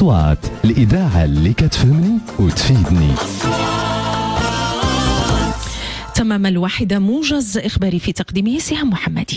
أصوات الإذاعة اللي كتفهمني وتفيدني. تمام 1 موجز إخباري في تقديمه سهام محمدي.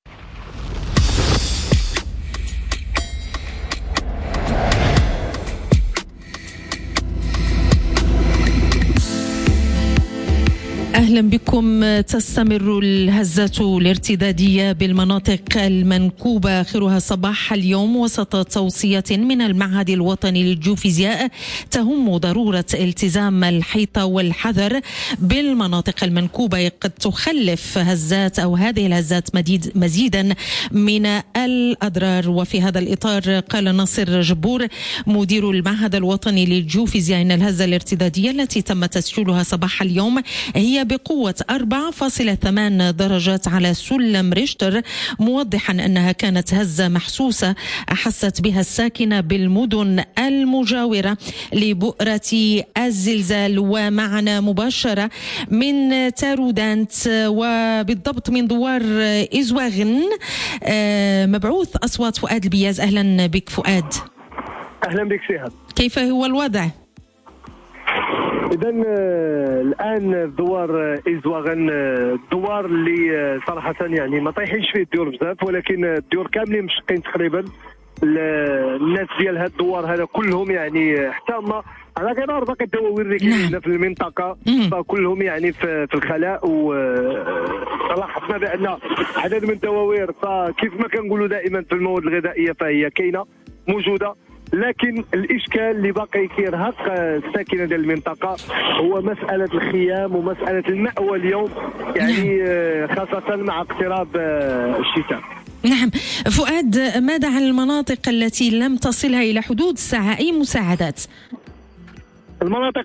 أهلا بكم. تستمر الهزات الارتدادية بالمناطق المنكوبة آخرها صباح اليوم وسط توصية من المعهد الوطني للجيوفيزياء تهم ضرورة التزام الحيطة والحذر بالمناطق المنكوبة. قد تخلف هزات أو هذه الهزات مزيدا من الأضرار. وفي هذا الإطار قال ناصر جبور مدير المعهد الوطني للجيوفيزياء إن الهزة الارتدادية التي تم تسجيلها صباح اليوم هي بقوة 4.8 درجات على سلم ريشتر، موضحا أنها كانت هزة محسوسة أحست بها الساكنة بالمدن المجاورة لبؤرة الزلزال. ومعنا مباشرة من تارودانت وبالضبط من دوار إزواغن مبعوث أصوات فؤاد البياز. أهلا بك فؤاد. أهلا بك سهام. كيف هو الوضع؟ إذن الآن دوار إزواغن الدوار اللي صراحة يعني ما طايحينش فيه الديور بزاف، ولكن الديور كاملين مشقين تقريبا. الناس ديال هاد الدوار هذا كلهم يعني حتى هما على غرار باقي الدواوير اللي كاينين في المنطقة فكلهم يعني في الخلاء. ولاحظنا بأن عدد من الدواوير فكيف ما كنقولوا دائما في المواد الغذائية فهي كاينة موجودة، لكن الاشكال اللي باقي كيرهق الساكنه ديال المنطقه هو مساله الخيام ومساله المأوى اليوم، يعني خاصه مع اقتراب الشتاء. نعم فؤاد، ماذا عن المناطق التي لم تصلها الى حدود الساعه اي مساعدات؟ المناطق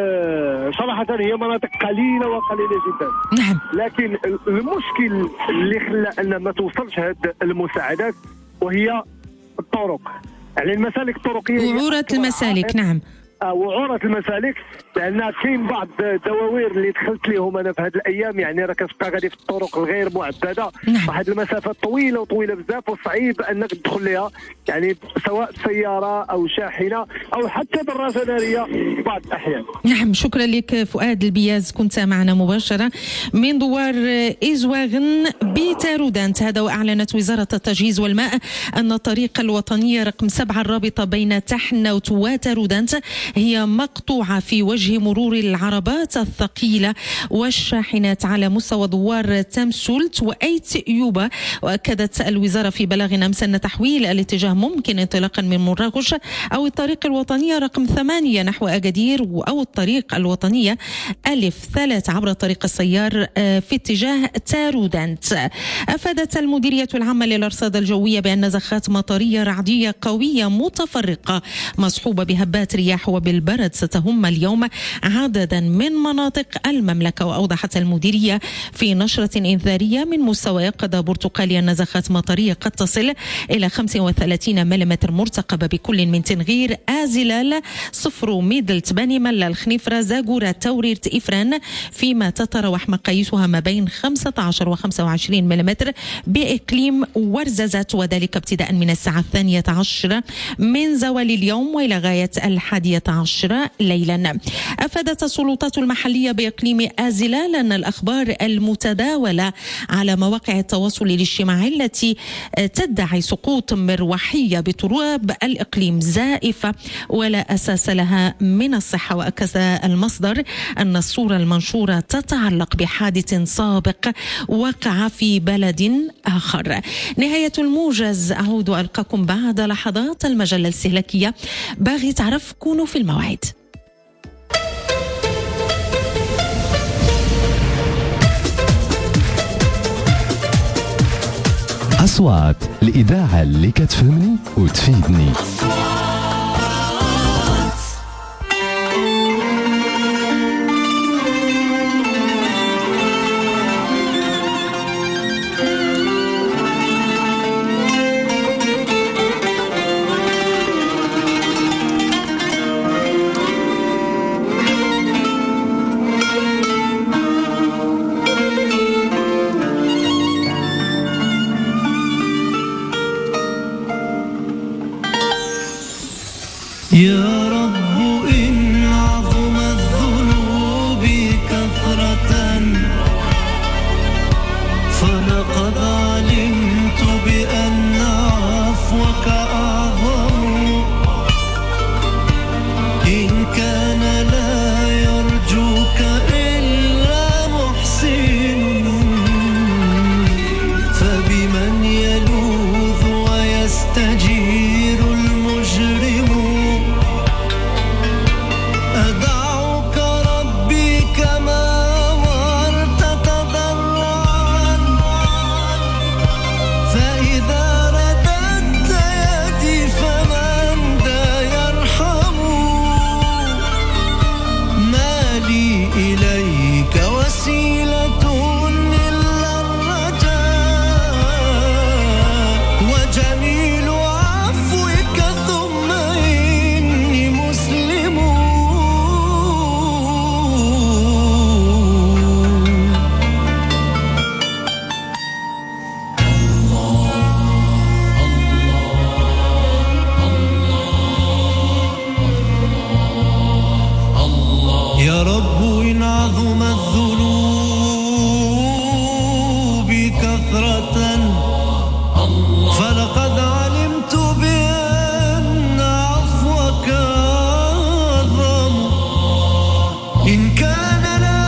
صراحه هي مناطق قليله وقليله جدا. نعم. لكن المشكل اللي خلى ان ما توصلش هذه المساعدات وهي الطرق، يعني المسالك الطرقيه وعورة المسالك. نعم. وعورة المسالك، لان كاين بعض الدواوير اللي دخلت لهم انا في هذه الايام، يعني راه كتبقى غادي في الطرق الغير معبده. نعم. واحد المسافات طويله وطويله بزاف وصعيب انك تدخل لها، يعني سواء سياره او شاحنه او حتى دراجه ناريه في بعض الاحيان. نعم شكرا لك فؤاد البياز، كنت معنا مباشره من دوار إزواغن بتارودانت. هذا واعلنت وزاره التجهيز والماء ان الطريق الوطنيه رقم 7 الرابطه بين تحنوت وتارودانت هي مقطوعة في وجه مرور العربات الثقيلة والشاحنات على مستوى دوار تمسلت وأيت يوبا. وأكدت الوزارة في بلاغ أمس أن تحويل الاتجاه ممكن انطلاقا من مراكش أو الطريق الوطنية رقم 8 نحو أكادير أو الطريق الوطنية أ3 عبر طريق السيار في اتجاه تارودانت. أفادت المديرية العامة للأرصاد الجوية بأن نزخات مطرية رعدية قوية متفرقة مصحوبة بهبات رياح وبالبرد ستهم اليوم عددا من مناطق المملكة. وأوضحت المديرية في نشرة إنذارية من مستوى يقظة برتقالي النزخات مطرية قد تصل إلى 35 ملم مرتقبة بكل من تنغير آزلال صفر ميدلت بني ملا الخنيفرة زاغورة توريرت إفران، فيما تتراوح مقاييسها ما بين 15 و 25 ملم بإقليم ورزازات، وذلك ابتداء من الساعة 12 من زوال اليوم وإلى غاية 11 ليلا. أفادت السلطات المحلية بإقليم آزلال أن الأخبار المتداولة على مواقع التواصل الاجتماعي التي تدعي سقوط مروحية بتراب الإقليم زائفة ولا أساس لها من الصحة. وأكد المصدر أن الصورة المنشورة تتعلق بحادث سابق وقع في بلد آخر. نهاية الموجز، أعود ألقاكم بعد لحظات. المجلة الاستهلاكية باغي تعرف كونوا في الموعد. أصوات الإذاعة اللي كتفهمني وتفيدني. رب إن عظم الذنوب كثرة فلقد علمت بأن عفوك أعظم إن كان لا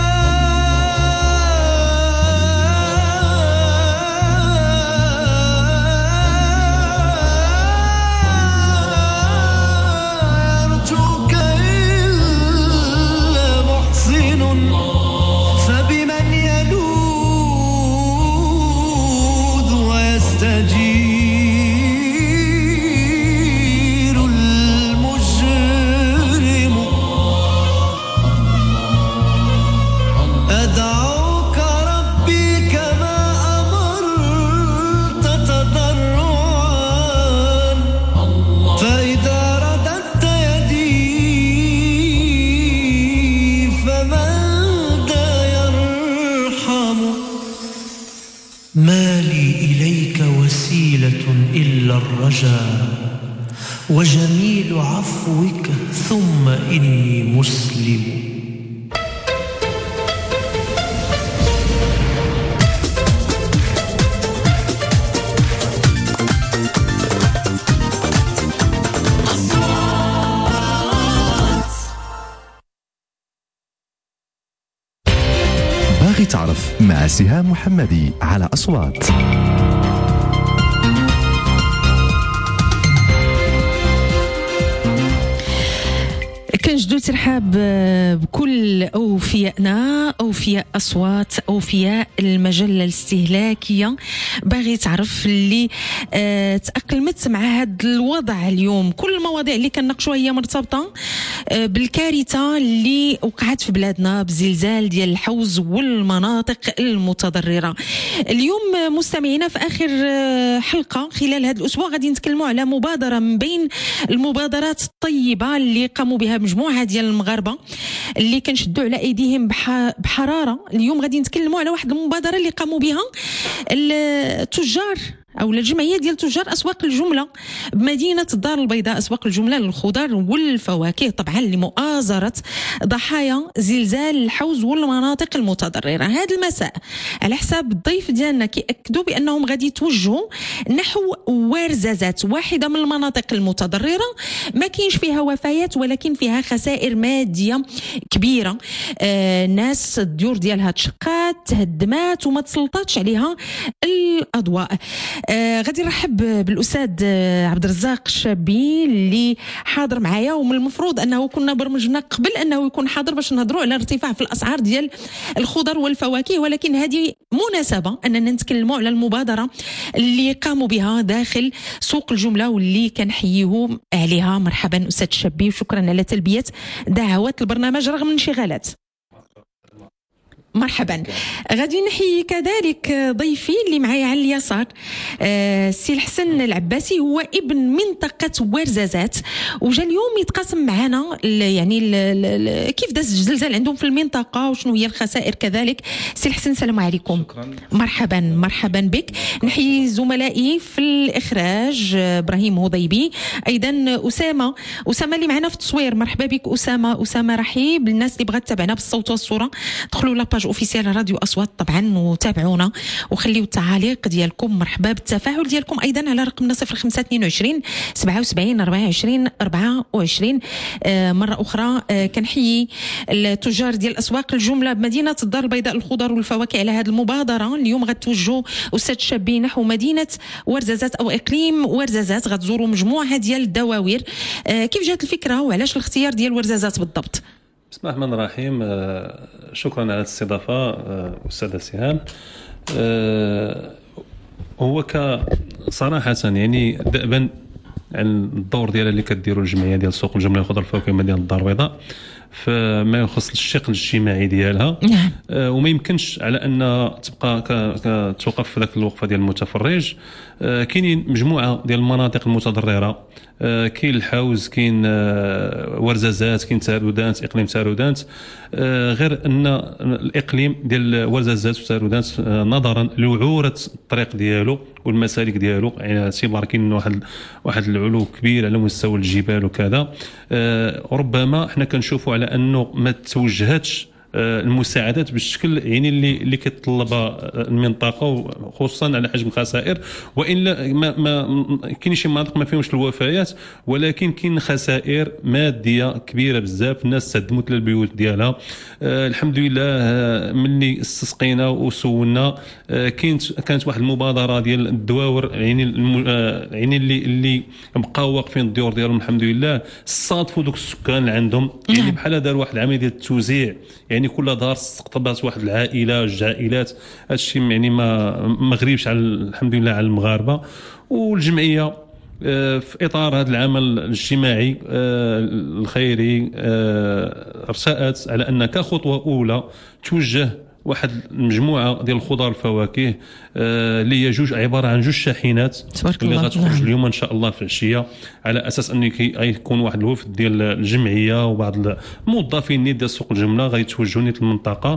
يرجوك إلا محسن فبمن يلوذ ويستجير المجرم أدعوك ربي كما أمرت تضرعا فإذا رددت يدي فمن ذا يرحم ما لي إليك وسيلة إلا الرجاء وجميل عفوك ثم إني مسلم. باغي تعرف مع سهام محمدي على أصوات. كنجدو ترحاب بكل أوفيائنا، أوفياء أصوات، أوفياء المجلة الاستهلاكية. باغي تعرف اللي تأقلمت مع هذا الوضع اليوم. كل المواضيع اللي كنناقشوها هي مرتبطة بالكارثة اللي وقعت في بلادنا بزلزال ديال الحوز والمناطق المتضررة. اليوم مستمعينا في آخر حلقة خلال هذا الأسبوع غادي نتكلموا على مبادرة من بين المبادرات الطيبة اللي قاموا بها مجموعة ديال المغاربة اللي كنشدوا على أيديهم بحرارة. اليوم غادي نتكلموا على واحد المبادرة اللي قاموا بها التجار أو الجمعية ديال تجار أسواق الجملة بمدينة الدار البيضاء، أسواق الجملة للخضار والفواكه طبعا لمؤازرة ضحايا زلزال الحوز والمناطق المتضررة. هذا المساء على حساب الضيف ديالنا كيأكدوا بأنهم غادي يتوجهوا نحو ورزازات، واحدة من المناطق المتضررة ما كاينش فيها وفيات ولكن فيها خسائر مادية كبيرة. ناس الديور ديالها تشقات تهدمات وما تسلطاتش عليها الأضواء. غادي نرحب بالأستاذ عبد الرزاق الشابي اللي حاضر معايا، ومن المفروض أنه كنا برمجنا قبل أنه يكون حاضر باش نهضروا على ارتفاع في الأسعار ديال الخضر والفواكه، ولكن هذه مناسبة أننا نتكلموا على المبادرة اللي قاموا بها داخل سوق الجملة واللي كنحييهم عليها. مرحبا أستاذ الشابي وشكرا على تلبية دعوات البرنامج رغم الانشغالات. مرحبا. غادي نحيي كذلك ضيفي اللي معايا على اليسار السي الحسن العباسي، هو ابن منطقة ورزازات وجا اليوم يتقاسم معنا يعني كيف داز الزلزال عندهم في المنطقة وشنو هي الخسائر كذلك. سي الحسن السلام عليكم. شكرا. مرحبا بك. نحيي زملائي في الإخراج إبراهيم هضيبي، أيضا أسامة اللي معنا في التصوير. مرحبا بك أسامة رحيب. الناس اللي بغات تتابعنا بالصوت والصورة دخلوا لاباج اوفيسيال راديو أصوات طبعا وتابعونا وخليوا التعاليق ديالكم. مرحبا بالتفاعل ديالكم أيضا على رقمنا 0522 77 24 24. مرة أخرى كنحيي التجار ديال أسواق الجملة بمدينة الدار البيضاء الخضر والفواكه على هذه المبادرة. اليوم غتوجهوا أستاذ شابي نحو مدينة ورزازات أو إقليم ورزازات، غتزوروا مجموعة ديال الدواوير. كيف جات الفكرة وعلاش الاختيار ديال ورزازات بالضبط؟ بسم الله الرحمن الرحيم. شكرا على الاستضافة أستاذة سهام. هو صراحة يعني دأبا عن الدور ديالها اللي كديروا الجمعية ديال سوق الجملة والخضر والفواكه مدينة الدار البيضاء فما يخص الشق الاجتماعي ديالها. وما يمكنش على ان تبقى توقف في ذاك الوقفه ديال المتفرج. كاينين مجموعه ديال المناطق المتضرره كاين الحوز، كاين ورزازات، كاين تارودانت، اقليم تارودانت. غير ان الاقليم ديال ورزازات وتارودانت نظرا لوعوره الطريق ديالو والمسالك ديالو، يعني اعتبار كاين واحد العلو كبير على مستوى الجبال وكذا، ربما حنا كنشوفوا على انه ما توجهتش المساعدات بالشكل يعني اللي كتطلبها المنطقه، وخصوصا على حجم خسائر. والا ما كاين شي مناطق ما فيهمش الوفيات، ولكن كاين خسائر ماديه كبيره بزاف، الناس تهدمت البيوت ديالها. الحمد لله ملي استسقينا وسولنا كانت واحد المبادره ديال الدواور، يعني اللي بقاو واقفين الديور ديالهم الحمد لله، صادفوا دوك السكان اللي عندهم، يعني بحال دار واحد العمليه ديال التوزيع، يعني كل دار استقطبت واحد العائله جوج عائلات. هادشي يعني ما غريبش على الحمد لله على المغاربه. والجمعيه في اطار هذا العمل الاجتماعي الخيري رسأت على ان كخطوه اولى توجه واحد المجموعه ديال الخضار والفواكه اللي هي عباره عن جوج شاحنات اللي غتخرج اليوم ان شاء الله في العشيه، على اساس انه يكون واحد الوفد ديال الجمعيه وبعض الموظفين ديال سوق الجمله غيتوجهوا نيت المنطقه.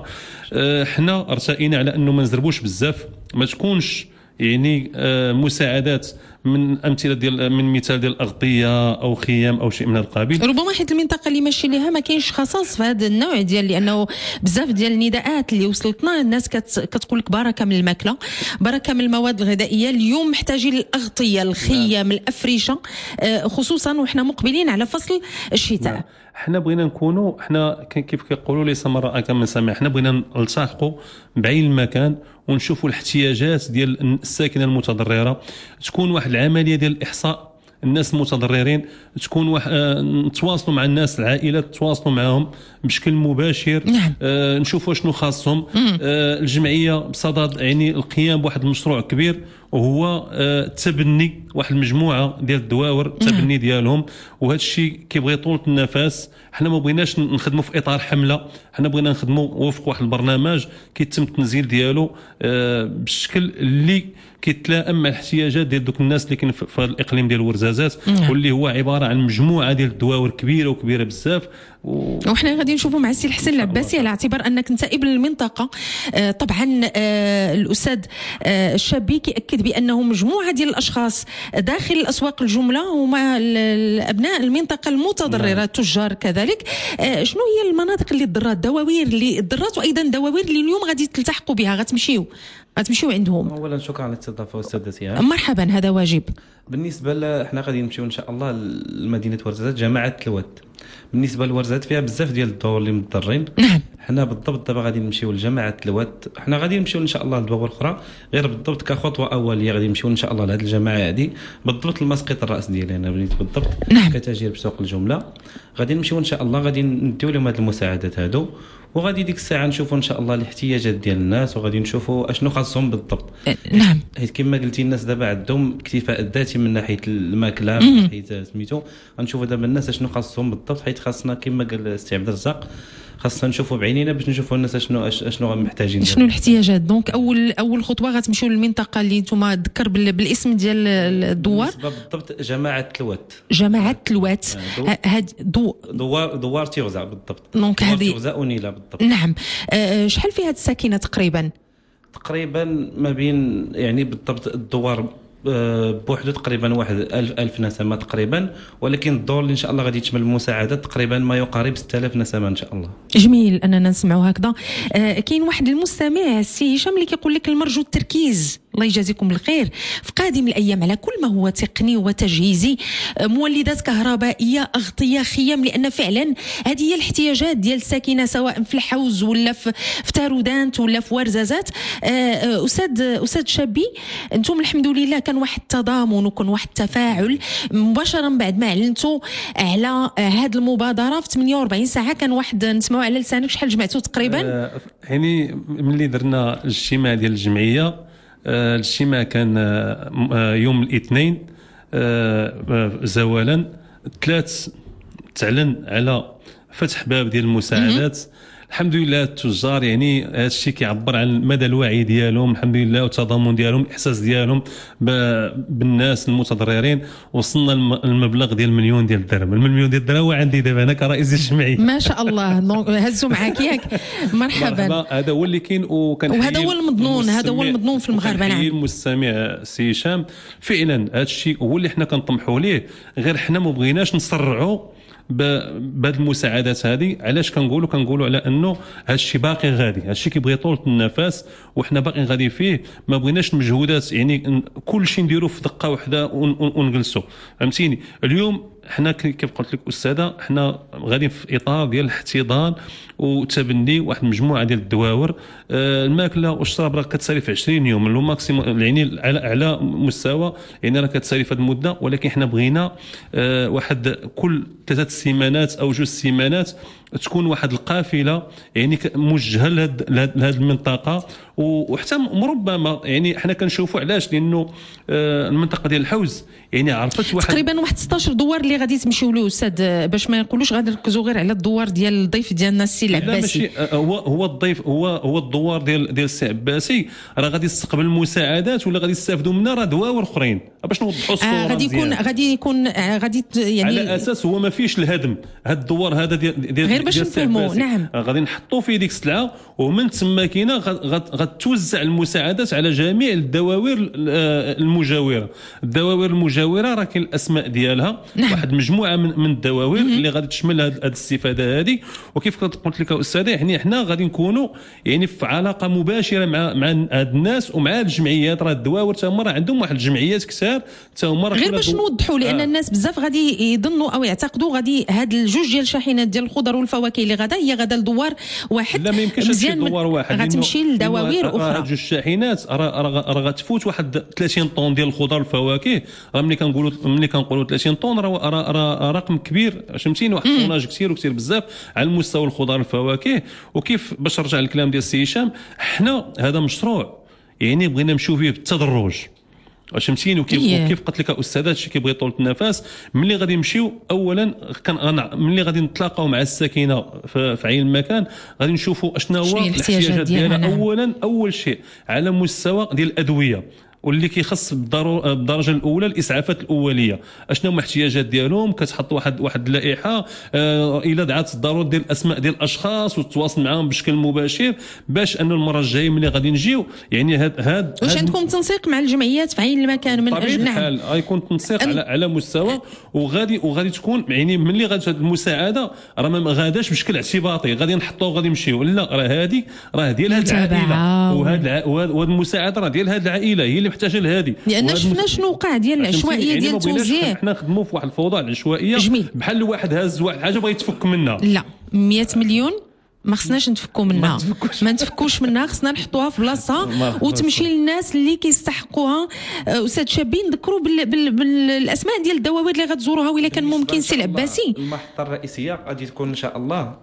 حنا ارتئينا على انه ما نزربوش بزاف، ما تكونش يعني مساعدات من امثله ديال من مثال ديال الاغطيه او خيام او شيء من هذا القبيل. ربما حيت المنطقه اللي ماشي ليها ما كاينش خصاص في هذا النوع ديال، لانه بزاف ديال النداءات اللي وصلتنا الناس كتقول لك بركه من الماكله، بركه من المواد الغذائيه. اليوم محتاجين الاغطيه، الخيام، الافرشه، خصوصا وحنا مقبلين على فصل الشتاء. حنا بغينا نكونوا حنا كيف كيقولوا ليس من راى كمن سمع، حنا بغينا نلتحقوا بعين المكان ونشوفوا الاحتياجات ديال الساكنه المتضرره، تكون واحد العمليه ديال الاحصاء الناس المتضررين، تكون نتواصلوا مع الناس العائلات، نتواصلوا معهم بشكل مباشر. نشوفوا شنو خاصهم. الجمعيه بصدد يعني القيام بواحد المشروع كبير، وهو تبني واحد المجموعه ديال الدواور، التبني ديالهم، وهذا الشيء كيبغي طولة النفس. حنا ما بغيناش نخدموا في اطار حمله، حنا بغينا نخدموا وفق واحد البرنامج كيتم التنزيل ديالو بالشكل اللي كيتلائم مع الاحتياجات ديال دوك الناس اللي كاين في الاقليم ديال ورزازات، واللي هو عباره عن مجموعه ديال الدواور كبيره بزاف. وحنا غادي نشوفوا مع السي الحسن العباسي، على اعتبار انك انت ابن المنطقه. طبعا الاستاذ الشابي كيأكد بانه مجموعه ديال الاشخاص داخل الاسواق الجمله هما ابناء المنطقه المتضرره، التجار كذلك. شنو هي المناطق اللي ضرات، دواوير اللي ضرات، وايضا دواوير اللي اليوم غادي تلتحقوا بها، غتمشيو عندهم؟ اولا شكرا على الاستضافه استاذتي. مرحبا، هذا واجب. بالنسبه احنا غادي نمشيو ان شاء الله لمدينه ورزازات، جماعه الواد. بالنسبه لورزازات فيها بزاف ديال الدور اللي مضطرين. نعم. حنا بالضبط دابا غادي نمشيو لجماعه الواد، حنا غادي نمشيو ان شاء الله لدواور اخرى، غير بالضبط كخطوه اوليه غادي نمشيو ان شاء الله لهذه الجماعه هذه بالضبط المسقط الراس ديالي انا بنيت بالضبط. نعم. كتاجير بسوق الجمله غادي نمشيو ان شاء الله، غادي نديو لهم هذه المساعدات هادو، وغادي ديك الساعه نشوفوا ان شاء الله الاحتياجات ديال الناس، وغادي نشوفوا اشنو خاصهم بالضبط. نعم. حيت كما قلتي الناس دابا عندهم اكتفاء الذاتي من ناحيه الماكله، من ناحيه سميتو. غنشوفوا دابا الناس اشنو خاصهم بالضبط، حيت خاصنا كما قال السي عبد الرزاق خاصنا نشوفوا بعينينا باش نشوفوا الناس اشنو محتاجين، شنو الاحتياجات. دونك اول خطوه غتمشيو للمنطقه اللي نتوما ذكر بالاسم ديال الدوار بالضبط، جماعه الوات. هاد دوار تيغزا بالضبط. دونك هذه تيغزا ونيله بالضبط. نعم. شحال فيها الساكنه تقريبا ما بين يعني بالضبط الدوار بوحده تقريبا واحد 1000 نسمه تقريبا، ولكن الدور اللي ان شاء الله غادي يشمل المساعدات تقريبا ما يقارب 6000 نسمه ان شاء الله. جميل اننا نسمعوا هكذا. كاين واحد المستمع السي هشام اللي كيقول لك المرجو التركيز، الله يجازيكم بالخير، في قادم الايام على كل ما هو تقني وتجهيزي، مولدات كهربائيه، اغطيه، خيام، لان فعلا هذه هي الاحتياجات ديال الساكنه سواء في الحوز ولا في تارودانت ولا في ورزازات. استاذ شابي، انتم الحمد لله كان واحد التضامن وكان واحد التفاعل مباشره بعد ما اعلنتوا على هذه المبادره في 48 ساعه. كان واحد نسمعوا على لسانك شحال جمعتوا تقريبا؟ يعني ملي درنا الاجتماع ديال الجمعيه، الاجتماع كان يوم الاثنين زوالا 3 تعلن على فتح باب ديال المساعدات الحمد لله التجار يعني هذا الشيء كيعبر عن مدى الوعي ديالهم الحمد لله والتضامن ديالهم الاحساس ديالهم بالناس المتضررين. وصلنا المبلغ ديال المليون ديال الدرهم. المليون ديال الدرهم هو عندي دابا انا كرئيس الجمعيه. ما شاء الله هزوا معاك ياك. مرحبا. هذا هو اللي كاين وهذا هو المضمون هذا هو المضمون في المغاربه. نعم المستمع سي هشام فعلا هذا الشيء هو اللي حنا كنطمحوا ليه غير حنا ما بغيناش نسرعوا بهذه المساعدات هذه. علاش كنقولوا على انه هذا الشيء باقي غادي هذا الشيء كيبغي طولة النفس وحنا باقي غادي فيه. ما بغيناش المجهودات يعني كل شيء نديروه في دقه واحده ونجلسوا فهمتيني. اليوم حنا كيف قلت لك استاذه حنا غادي في اطار ديال الاحتضان وتبني واحد المجموعه ديال الدواور. الماكله والشراب راه كتسالي في 20 يوم اللي هو ماكسيموم يعني على مستوى يعني راه كتسالي في هذه المده. ولكن حنا بغينا واحد كل 3 سيمانات او 2 سيمانات تكون واحد القافله يعني موجهه لهذه المنطقه. وحتى مربما يعني حنا كنشوفوا علاش لانه المنطقه ديال الحوز يعني عرفت تقريبا واحد 16 دوار اللي غادي تمشيو له استاذ باش ما يقولوش غادي نركزوا غير على الدوار ديال الضيف ديالنا السي العباسي. لا ماشي هو الضيف هو الدوار ديال السي العباسي راه غادي يستقبل المساعدات ولا غادي يستافدوا منها راه دواور اخرين باش نوضحوا الصوره. غادي يكون يعني على اساس هو ما فيش الهدم. هذا الدوار هذا ديال غير باش نفهموا. نعم غادي نحطوا فيه ديك السلعه ومن تما كاينه غتوزع المساعدات على جميع الدواوير المجاوره. الدواوير المجاوره راه كاين الاسماء ديالها. نعم. واحد مجموعه من الدواوير اللي غادي تشمل هذه الاستفاده هذه. وكيف قلت لك استاذه يعني حنا غادي نكونوا يعني في علاقه مباشره مع هاد الناس ومع الجمعيات. راه الدواور تا هما راه عندهم واحد الجمعيات كثار تا هما غير باش نوضحوا لان الناس بزاف غادي يظنوا او يعتقدوا غادي هاد الجوج ديال الشاحنات ديال الخضر والفواكه اللي غدا هي غدا لدوار واحد. لا ما يمكنش تمشي لدوار واحد غتمشي لدواوير اخرى. هاد جوج الشاحنات راه غتفوت واحد 30 طن ديال الخضر والفواكه. راه ملي كنقولوا 30 طن راه رقم كبير فهمتيني. واحد الطوناج كثير بزاف على المستوى الخضر والفواكه. وكيف باش نرجع للكلام ديال السي هشام حنا هذا مشروع يعني بغينا نمشيو فيه بالتدرج فهمتيني. وكيف قلت لك استاذ هادشي كيبغي طولة النفس. ملي غادي نمشيو اولا ملي غادي نتلاقاو مع الساكنه في عين المكان غادي نشوفوا اشنا هو الاحتياجات ديالها. اول شيء على مستوى ديال الادويه واللي كيخص بالدرجه الاولى الاسعافات الاوليه. اشنو هما الاحتياجات ديالهم كتحط واحد اللائحه الى دعات الضروره ديال الاسماء ديال الاشخاص وتتواصل معاهم بشكل مباشر باش انه المره الجايه ملي غادي نجيو يعني هاد واش عندكم تنسيق مع الجمعيات في عين المكان من اجل نعم غيكون تنسيق على مستوى وغادي تكون يعني ملي غادي هذه المساعده راه ما غاداش بشكل اعتباطي غادي نحطوه غادي نمشيو لا راه ديال هذه العائله وهذه المساعده راه ديال هذه العائله هي اللي محتاجه لهذه. لان شفنا شنو وقع ديال العشوائيه ديال التوزيع. حنا نخدموا في واحد الفوضى العشوائيه بحال واحد هاز واحد حاجه بغى يتفك منها. لا 100 مليون ما خصناش نتفكوا منها ما نتفكوش منها. خصنا نحطوها في بلاصتها وتمشي للناس اللي كيستحقوها. استاذ شابين نذكروا بالاسماء ديال الدواوير اللي غتزوروها ولا كان ممكن سي العباسي. المحطه الرئيسيه غادي تكون ان شاء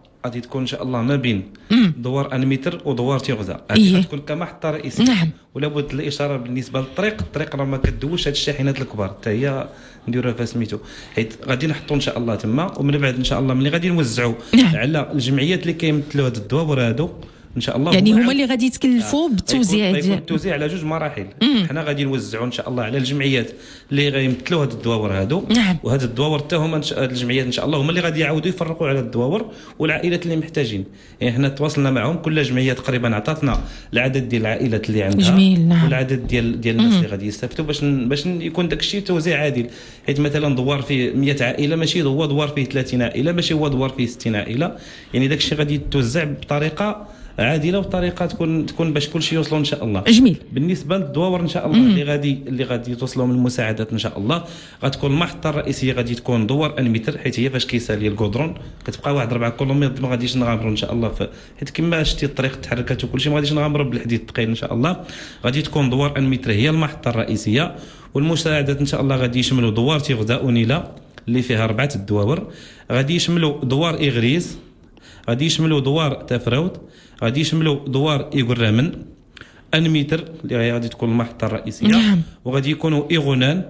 الله ما بين دوار انميتر ودوار تيغزا. هذه تكون كمحطه رئيسيه. نعم. ولا بد الاشاره بالنسبه للطريق راه ما كدوش هاد الشاحنات الكبار حتى هي نديروها فيها سميتو حيت غادي نحطوا ان شاء الله تما ومن بعد ان شاء الله ملي غادي نوزعوا على الجمعيات اللي كيمثلوا هاد الدواور هادو ان شاء الله يعني هما اللي غادي يتكلفوا بالتوزيع ديال التوزيع على 2 مراحل. حنا غادي نوزعوا ان شاء الله على الجمعيات اللي غيمثلوا هاد الدواور هادو. نعم. وهاد الدواور حتى هما الجمعيات ان شاء الله هما اللي غادي يعاودوا يفرقوا على الدواور والعائلات اللي محتاجين. يعني حنا تواصلنا معهم كل جمعيه تقريبا عطاتنا العدد ديال العائلات اللي عندها. جميل. نعم. والعدد ديال الناس اللي غادي يستافدوا باش يكون داك الشيء توزيع عادل. حيت مثلا دوار فيه 100 عائله ماشي هو دوار فيه 30 عائله ماشي هو دوار فيه 60 عائله. يعني داك الشيء غادي يتوزع بطريقه عادله وطريقه تكون باش كل شيء يوصلوا ان شاء الله. جميل. بالنسبه للدواور ان شاء الله اللي غادي توصلوا من المساعدات ان شاء الله غتكون المحطه الرئيسيه غادي تكون دوار انميتر حيت هي فاش كيسالي الكودرون كتبقى واحد 4 كيلومتر ما غاديش نغامروا ان شاء الله حيت كما شتي الطريق تحركات وكل شيء ما غاديش نغامروا بالحديد الثقيل ان شاء الله. غادي تكون دوار انميتر هي المحطه الرئيسيه والمساعدات ان شاء الله غادي يشملوا دوار تيغدا اونيلا اللي فيها 4 الدواور. غادي يشملوا دوار اغريز غادي يشملوا دوار تافراود غادي يشملوا دوار إيغرامن انميتر اللي غادي تكون المحطه الرئيسيه. نعم. وغادي يكونوا ايغونان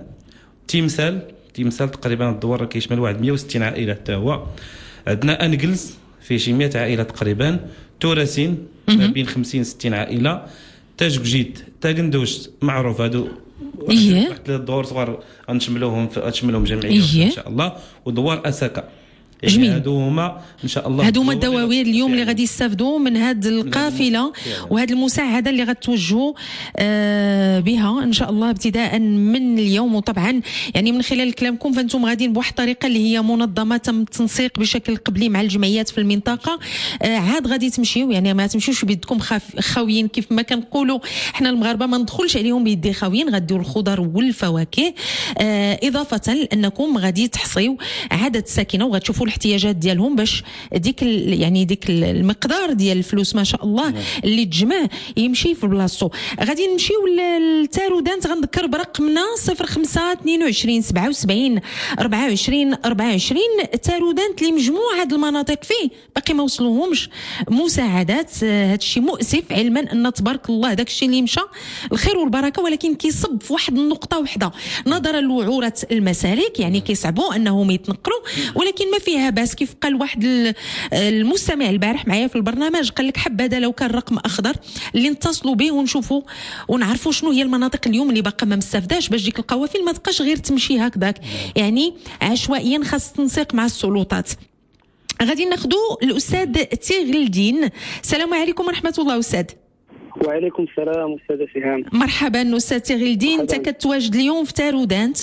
تيمسال تقريبا الدوار كيشمل واحد 160 عائله حتى هو. عندنا انجلز فيه شي 100 عائله تقريبا، توراسين ما بين 50 60 عائله، تاجوجيت تاقندوش معروف هادو واحد الدور صغار غنشملوهم جمعيه ان شاء الله، ودوار اساكا. جميل. هادو هما ان شاء الله هادو هما الدواوين اليوم اللي غادي يستافدوا من هاد القافله وهاد المساعده اللي غتوجهوا بها ان شاء الله ابتداء من اليوم. وطبعا يعني من خلال كلامكم فانتم غاديين بواحد الطريقه اللي هي منظمه، تم التنسيق بشكل قبلي مع الجمعيات في المنطقه، عاد غادي تمشيو، يعني ما تمشيوش بيدكم خاويين كيف ما كنقولوا حنا المغاربه، ما ندخلش عليهم بيدي خاويين، غديروا الخضر والفواكه، اضافه لانكم غادي تحصيو عدد الساكنه وغتشوفوا الاحتياجات ديالهم باش ديك المقدار ديال الفلوس ما شاء الله اللي تجمع يمشي في بلاصتو. غادي نمشيو للتارودانت، غنذكر برقمنا 05 22 77 24 24. التارودانت اللي مجموع هاد المناطق فيه باقي ما وصلوهمش مساعدات، هادشي مؤسف، علما ان تبارك الله داكشي اللي مشى الخير والبركه، ولكن كيصب في واحد النقطه وحده نظرا لوعوره المسالك، يعني كيصعبوا انهم يتنقلوا، ولكن ما فيها باس. كيف قال واحد المستمع البارح معايا في البرنامج، قال لك حبذا لو كان رقم اخضر اللي نتصلوا به ونشوفوا ونعرفوا شنو هي المناطق اليوم اللي باقا ما مستافداش، باش ديك القوافل ما تبقاش غير تمشي هكذاك يعني عشوائيا، خاص تنسيق مع السلطات. غادي ناخذوا الاستاذ تيغلدين. السلام عليكم ورحمه الله استاذ. وعليكم السلام استاذ سهام. مرحبا استاذ تيغلدين، انت كتواجد اليوم في تارودانت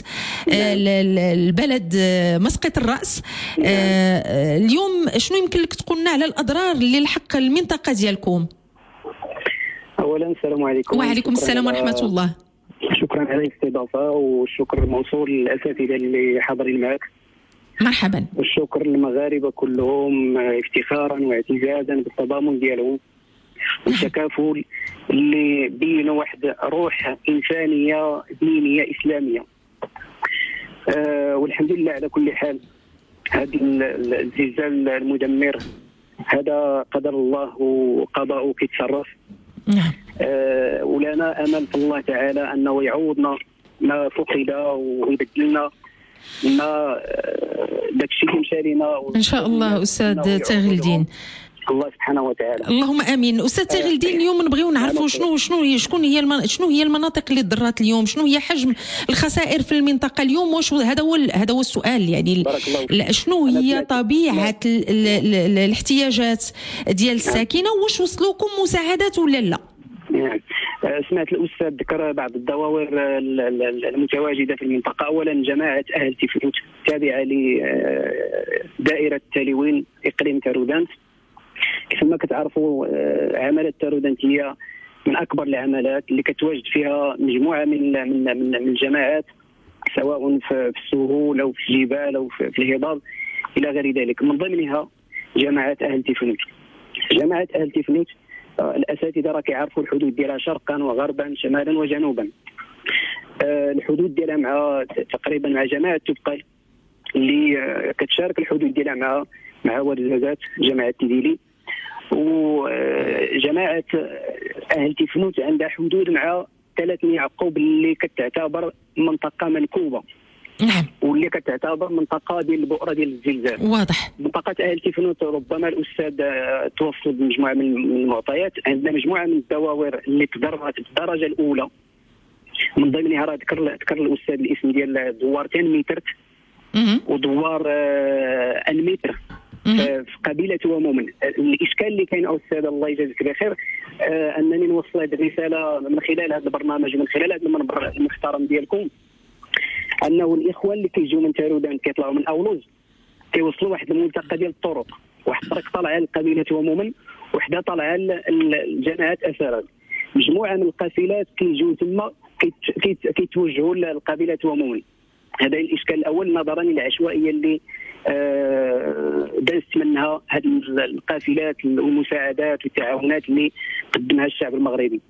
البلد مسقط الراس. اليوم شنو يمكن لك تقول لنا على الاضرار اللي لحق المنطقه ديالكم؟ اولا السلام عليكم. وعليكم السلام ورحمه الله. شكرا على الاستضافه، والشكر موصول للاساتذه اللي حاضرين معك. مرحبا. والشكر للمغاربه كلهم افتخارا واعتزازا بالتضامن ديالهم والتكافل اللي بينوا واحد روح انسانيه دينيه اسلاميه. والحمد لله على كل حال. هذا الزلزال المدمر هذا قدر الله وقضاءه كيتصرف. نعم. ولنا امل في الله تعالى انه يعوضنا ما فقد ويبدلنا ما داكشي اللي مشى لنا ان شاء الله. استاذ تيغلدين الله سبحانه وتعالى. اللهم امين. استاذ تيغلدين، اليوم نبغيو نعرفوا شنو هي المناطق اللي ضرات اليوم، شنو هي حجم الخسائر في المنطقه اليوم، واش هذا هو السؤال يعني شنو هي طبيعه الاحتياجات ديال الساكنه، واش وصلوكم مساعدات ولا لا؟ سمعت الاستاذ ذكر بعض الدواوير المتواجده في المنطقه. اولا جماعه اهل تيفلوت تابعه لدائره تاليوين اقليم تارودانت. كيف ما كتعرفوا عملات تارودانت هي من اكبر العملات اللي كتواجد فيها مجموعه من الجماعات، سواء في السهول او في الجبال او في الهضاب الى غير ذلك، من ضمنها جماعه اهل تيفلوت. جماعه اهل تيفلوت الاساتذه راه كيعرفوا الحدود ديالها شرقا وغربا شمالا وجنوبا. الحدود ديالها مع تقريبا مع جماعه تبقى اللي كتشارك الحدود ديالها مع واد الزازات جماعه تيديلي. وجماعه اهل تيفلوت عندها حدود مع 3 يعقوب اللي كتعتبر منطقه منكوبه. نعم. واللي كتعتبر منطقه ديال البؤره ديال الزلزال. واضح. منطقه اهل تيفلوت ربما الاستاذ توصل بمجموعه من المعطيات. عندنا مجموعه من الدواوير اللي تضررت بالدرجه الاولى، من ضمنها راه ذكر الاستاذ الاسم ديال دوار 10 متر ودوار المتر في قبيله ومؤمن. الاشكال اللي كاين استاذ الله يجازيك بخير انني نوصل هذه الرساله من خلال هذا البرنامج ومن خلال هذا المنبر المحترم ديالكم، انه الاخوان اللي كيجيو من تارودانت كيطلعوا من اولوز كيوصلوا واحد الملتقى ديال الطرق، واحد الطريق طالعه لقبيله ومؤمن وحده طالعه لجماعات اسراد. مجموعه من القافلات كيجيو تما كيتوجهوا لقبيله ومؤمن. هذا الاشكال الاول نظرا للعشوائيه اللي دازت منها هذه القافلات والمساعدات والتعاونات اللي قدمها الشعب المغربي.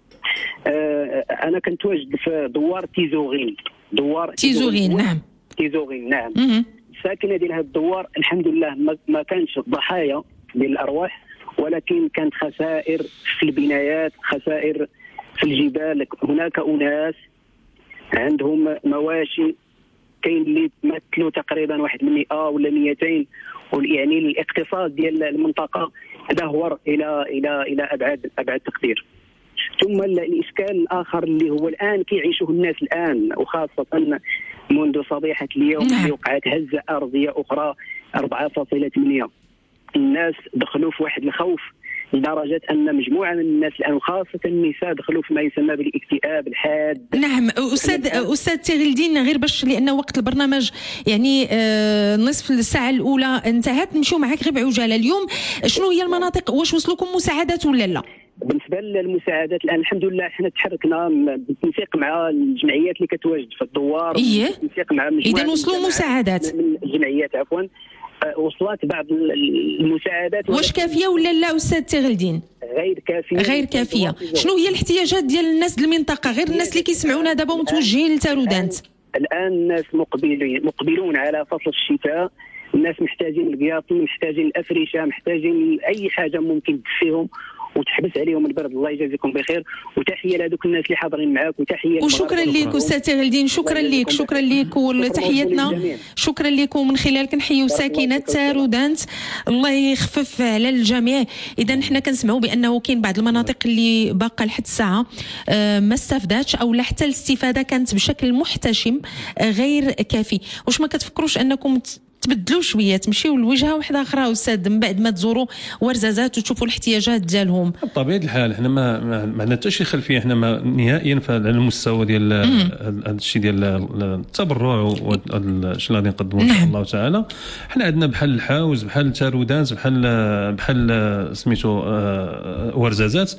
انا كنت واجد في دوار تيزوغين. نعم. تيزوغين نعم. الساكنه ديال هذا الدوار الحمد لله ما كانش ضحايا ديال الارواح، ولكن كانت خسائر في البنايات، خسائر في الجبال. هناك اناس عندهم مواشي كاين اللي تمثلوا تقريبا واحد 100 ولا 200، ويعني الاقتصاد ديال المنطقه تدهور الى ابعد تقدير. ثم الاشكال الاخر اللي هو الان كيعيشه الناس الان، وخاصه منذ صبيحه اليوم اللي وقعت هزه ارضيه اخرى 4.8. الناس دخلوا في واحد الخوف لدرجه ان مجموعه من الناس الان وخاصه النساء دخلوا في ما يسمى بالاكتئاب الحاد. نعم استاذ تغلدين، غير باش لان وقت البرنامج يعني نصف الساعه الاولى انتهت، نمشيو معك غير بعجاله. اليوم شنو هي المناطق؟ واش وصلوكم مساعدات ولا لا؟ بالنسبه للمساعدات الان الحمد لله حنا تحركنا بالتنسيق مع الجمعيات اللي كتواجد في الدوار، بالتنسيق مع اذا وصلوا مساعدات من الجمعيات وصلت بعض المساعدات. واش كافيه ولا لا استاذ تغلدين؟ غير كافيه. شنو هي الاحتياجات ديال الناس المنطقه، غير الناس اللي كيسمعونا دابا ومتوجهين لتارودانت؟ الان الناس مقبلون على فصل الشتاء، الناس محتاجين القياطين، محتاجين الافرشه، محتاجين اي حاجه ممكن تدفيهم وتحبس عليهم البرد. الله يجازيكم بخير، وتحيه لهذوك الناس اللي حاضرين معاك، وتحيه وشكرا لك استاذ تغلدين. شكرا لك وتحياتنا. شكرا لك. ومن خلالك نحيو ساكنه تارودانت، الله يخفف على الجميع. اذا حنا كنسمعوا بانه كاين بعض المناطق اللي باقه لحد الساعه ما استفادتش، او لا حتى الاستفاده كانت بشكل محتشم غير كافي. واش ما كتفكروش انكم تبدلوا شويه، تمشيو لوجهه واحده اخرى استاذ من بعد ما تزوروا ورزازات وتشوفوا الاحتياجات ديالهم؟ بطبيعه الحال حنا ما عندنا حتى شي خلفيه، حنا ما نهائيا على المستوى ديال هذا الشيء ديال التبرع وهذا الشيء اللي غادي نقدموا ان شاء الله تعالى. حنا عندنا بحال الحاوز، بحال تارودانت، بحال سميتو ورزازات.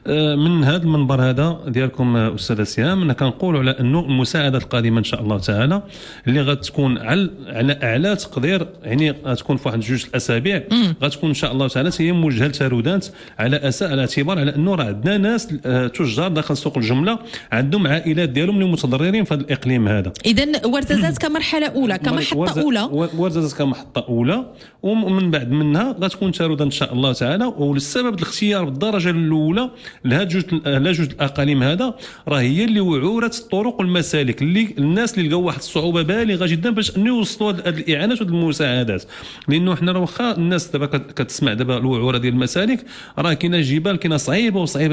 من هذا المنبر هذا ديالكم استاذه سهام انا كنقولوا على انه المساعده القادمه ان شاء الله تعالى اللي غتكون على اعلى تقدير، يعني غتكون في واحد 2 الاسابيع، غتكون ان شاء الله تعالى هي موجهه لتارودانت على اعتبار على انه راه عندنا ناس تجار داخل سوق الجمله عندهم عائلات ديالهم اللي متضررين في هذا الاقليم هذا. اذا ورزازات كمرحله اولى، كمحطه اولى، ورزازات كمحطه اولى، ومن بعد منها غتكون تارودانت ان شاء الله تعالى. والسبب الاختيار بالدرجه الاولى لهاد جوج الاقاليم هذا راه هي اللي وعوره الطرق والمسالك اللي الناس اللي لقاو واحد الصعوبه بالغه جدا باش انه يوصلوا هذه الاعانات والمساعدات. لانه حنا راه واخا الناس دابا كتسمع دابا الوعوره ديال المسالك، راه كاينه جبال كاينه صعيبه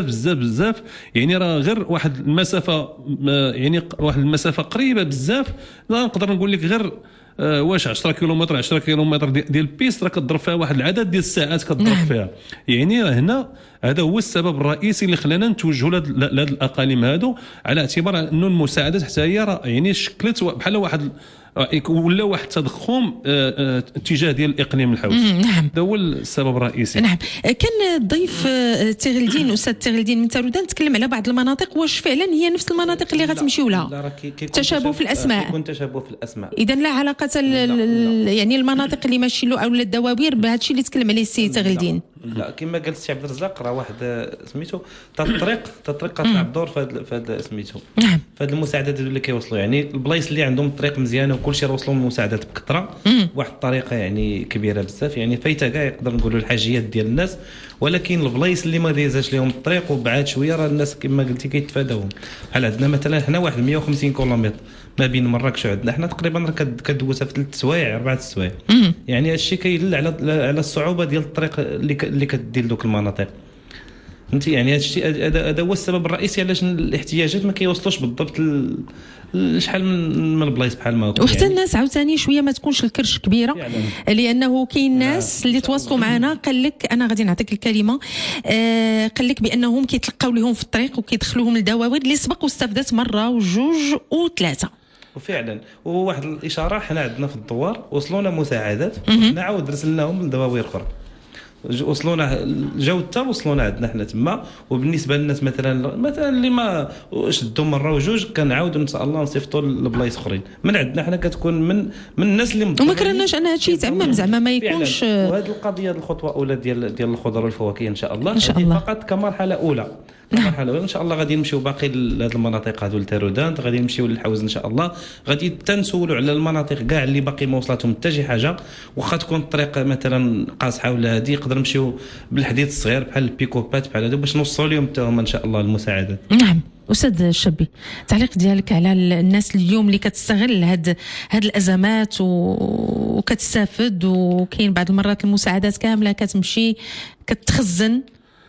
بزاف، يعني راه غير واحد المسافه، يعني واحد المسافه قريبه بزاف، لا نقدر نقول لك غير واش 10 كيلومتر ديال البيست راه كتضرب فيها واحد العدد ديال الساعات كتضرب فيها. يعني هنا هذا هو السبب الرئيسي اللي خلانا نتوجهوا لهاد الاقاليم هادو، على اعتبار انه المساعدات حتى هي راه يعني شكلت بحال واحد ولا واحد التضخم اتجاه ديال الاقليم الحوز. نعم، هذا هو السبب الرئيسي. نعم. كان الضيف تغلدين، استاذ تغلدين من تارودانت، تكلم على بعض المناطق. واش فعلا هي نفس المناطق اللي غتمشيو لها؟ تشابه في الاسماء. كيكون تشابه في الاسماء. اذا لا علاقه يعني المناطق اللي ماشي له او الدواوير بهذا الشيء اللي تكلم عليه السي تغلدين. لا كما قال السي عبد الرزاق، راه واحد سميتو الطريق كتلعب دور في هذا سميتو في هذه المساعدات اللي كيوصلوا. يعني البلايص اللي عندهم الطريق مزيانه وكل شيء وصلوا المساعدات بكثره واحد الطريقه يعني كبيره بزاف، يعني فايته كاع يقدر نقولوا الحاجيات ديال الناس. ولكن البلايص اللي ما دايزاش لهم الطريق وبعاد شويه راه الناس كما قلتي كيتفاداوهم. بحال عندنا مثلا هنا واحد 150 كيلومتر ما بين مراكش وعندنا حنا تقريبا راه كدوزها في 3 سوايع 4 سوايع. يعني هذا الشيء كيدل على الصعوبه ديال الطريق اللي كدير دوك المناطق. انت يعني هذا الشيء هذا هو السبب الرئيسي علاش الاحتياجات ما كيوصلوش بالضبط شحال من البلايص بحال ما هو. وحتى الناس عاوتاني شويه ما تكونش الكرش كبيره يعني. لانه كاين ناس اللي تواصلوا معنا قال لك انا غادي نعطيك الكلمه، قال لك بانهم كيتلقاو لهم في الطريق وكيدخلوهم للدواوير اللي سبق واستفدت مره وجوج وثلاثه. وفعلا وواحد الاشاره حنا عندنا في الدوار وصلونا مساعدات حنا عاود رسلناهم لدواوير اخرى، وصلونا جودة وصلونا عندنا حنا تما. وبالنسبه للناس مثلا اللي ما شدوا مره وجوج كنعاودوا ان شاء الله نصيفطوا لبلايص اخرين من عندنا حنا. كتكون من الناس اللي وما كرهناش ان هادشي يتعمم زعما ما يكونش. وهذه القضيه الخطوه الاولى ديال الخضر والفواكه ان شاء الله فقط كمرحله اولى. ان شاء الله غادي نمشيو باقي لهذه المناطق هذو لتارودانت، غادي نمشيو للحوز ان شاء الله، غادي تنسولوا على المناطق كاع اللي باقي ما وصلتهم حتى شي حاجه. واخا تكون الطريق مثلا قاصحه ولا هذه نقدر نمشيو بالحديد الصغير بحال البيكوبات بحال هذو باش نوصلوا لهم حتى هما ان شاء الله المساعدات. نعم. أستاذ الشبي، تعليق ديالك على الناس اليوم اللي كتستغل هاد الأزمات وكتستافد، وكاين بعض المرات المساعدات كاملة كتمشي كتخزن.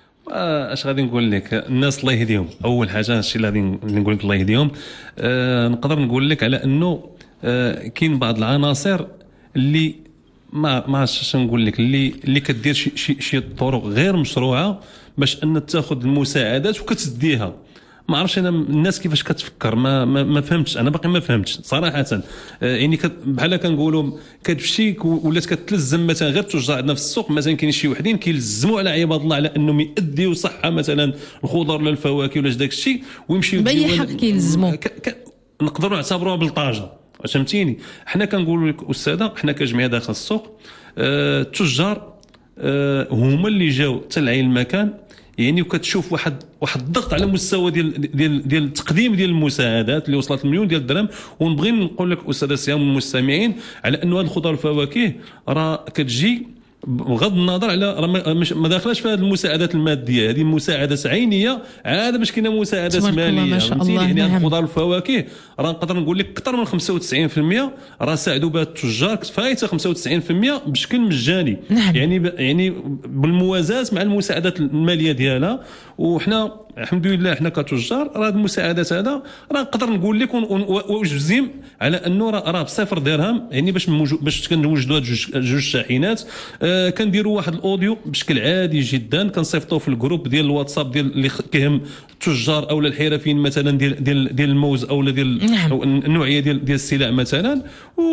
اش غادي نقول لك؟ الناس الله يهديهم. اول حاجه الشيء اللي نقول لك الله يهديهم، نقدر نقول لك على انه كاين بعض العناصر اللي ما عرفتش نقول لك اللي كدير شي طرق غير مشروعه باش ان تاخذ المساعدات وكتديها. ما عرفتش انا الناس كيفاش كتفكر، ما فهمتش، انا باقي ما فهمتش صراحه. يعني بحال كنقولوا كتمشي ولات كتلزم مثلا غير التجار عندنا في السوق، مثلا كاين شي وحدين كيلزموا على عباد الله على انهم يأديوا صحه مثلا الخضر ولا الفواكه ولا داك الشيء، ويمشيوا باي حق كيلزموا. نقدروا نعتبروها بلطاجه. فهمتيني؟ حنا كنقولوا لك استاذه، حنا كجمعيه داخل السوق التجار هما اللي جاوا تلعين المكان، يعني وكتشوف واحد الضغط على مستوى ديال التقديم ديال المساعدات اللي وصلت المليون ديال الدرهم. ونبغي نقول لك استاذ سيام والمستمعين على انه هذه الخضر والفواكه راه كتجي بغض النظر على ما داخلاش في هذه المساعدات الماديه، هذه مساعدات عينيه عاد باش كاينه مساعدات ماليه. يعني هذه الخضر والفواكه راه نقدر نقول لك اكثر من 95% راه ساعدوا بها التجار فايته 95% بشكل مجاني. نعم. يعني بالموازاه مع المساعدات الماليه ديالها. وحنا الحمد لله حنا كتجار راه هذه المساعدات هذا راه نقدر نقول لك واجزم على انه راه بصفر درهم. يعني باش كنوجدوا جوج شاحنات، كنديروا واحد الاوديو بشكل عادي جدا كنصيفطوه في الجروب ديال الواتساب ديال اللي كيهم التجار او الحرفيين مثلا ديال الموز او ديال نعم. النوعيه ديال السلع مثلا،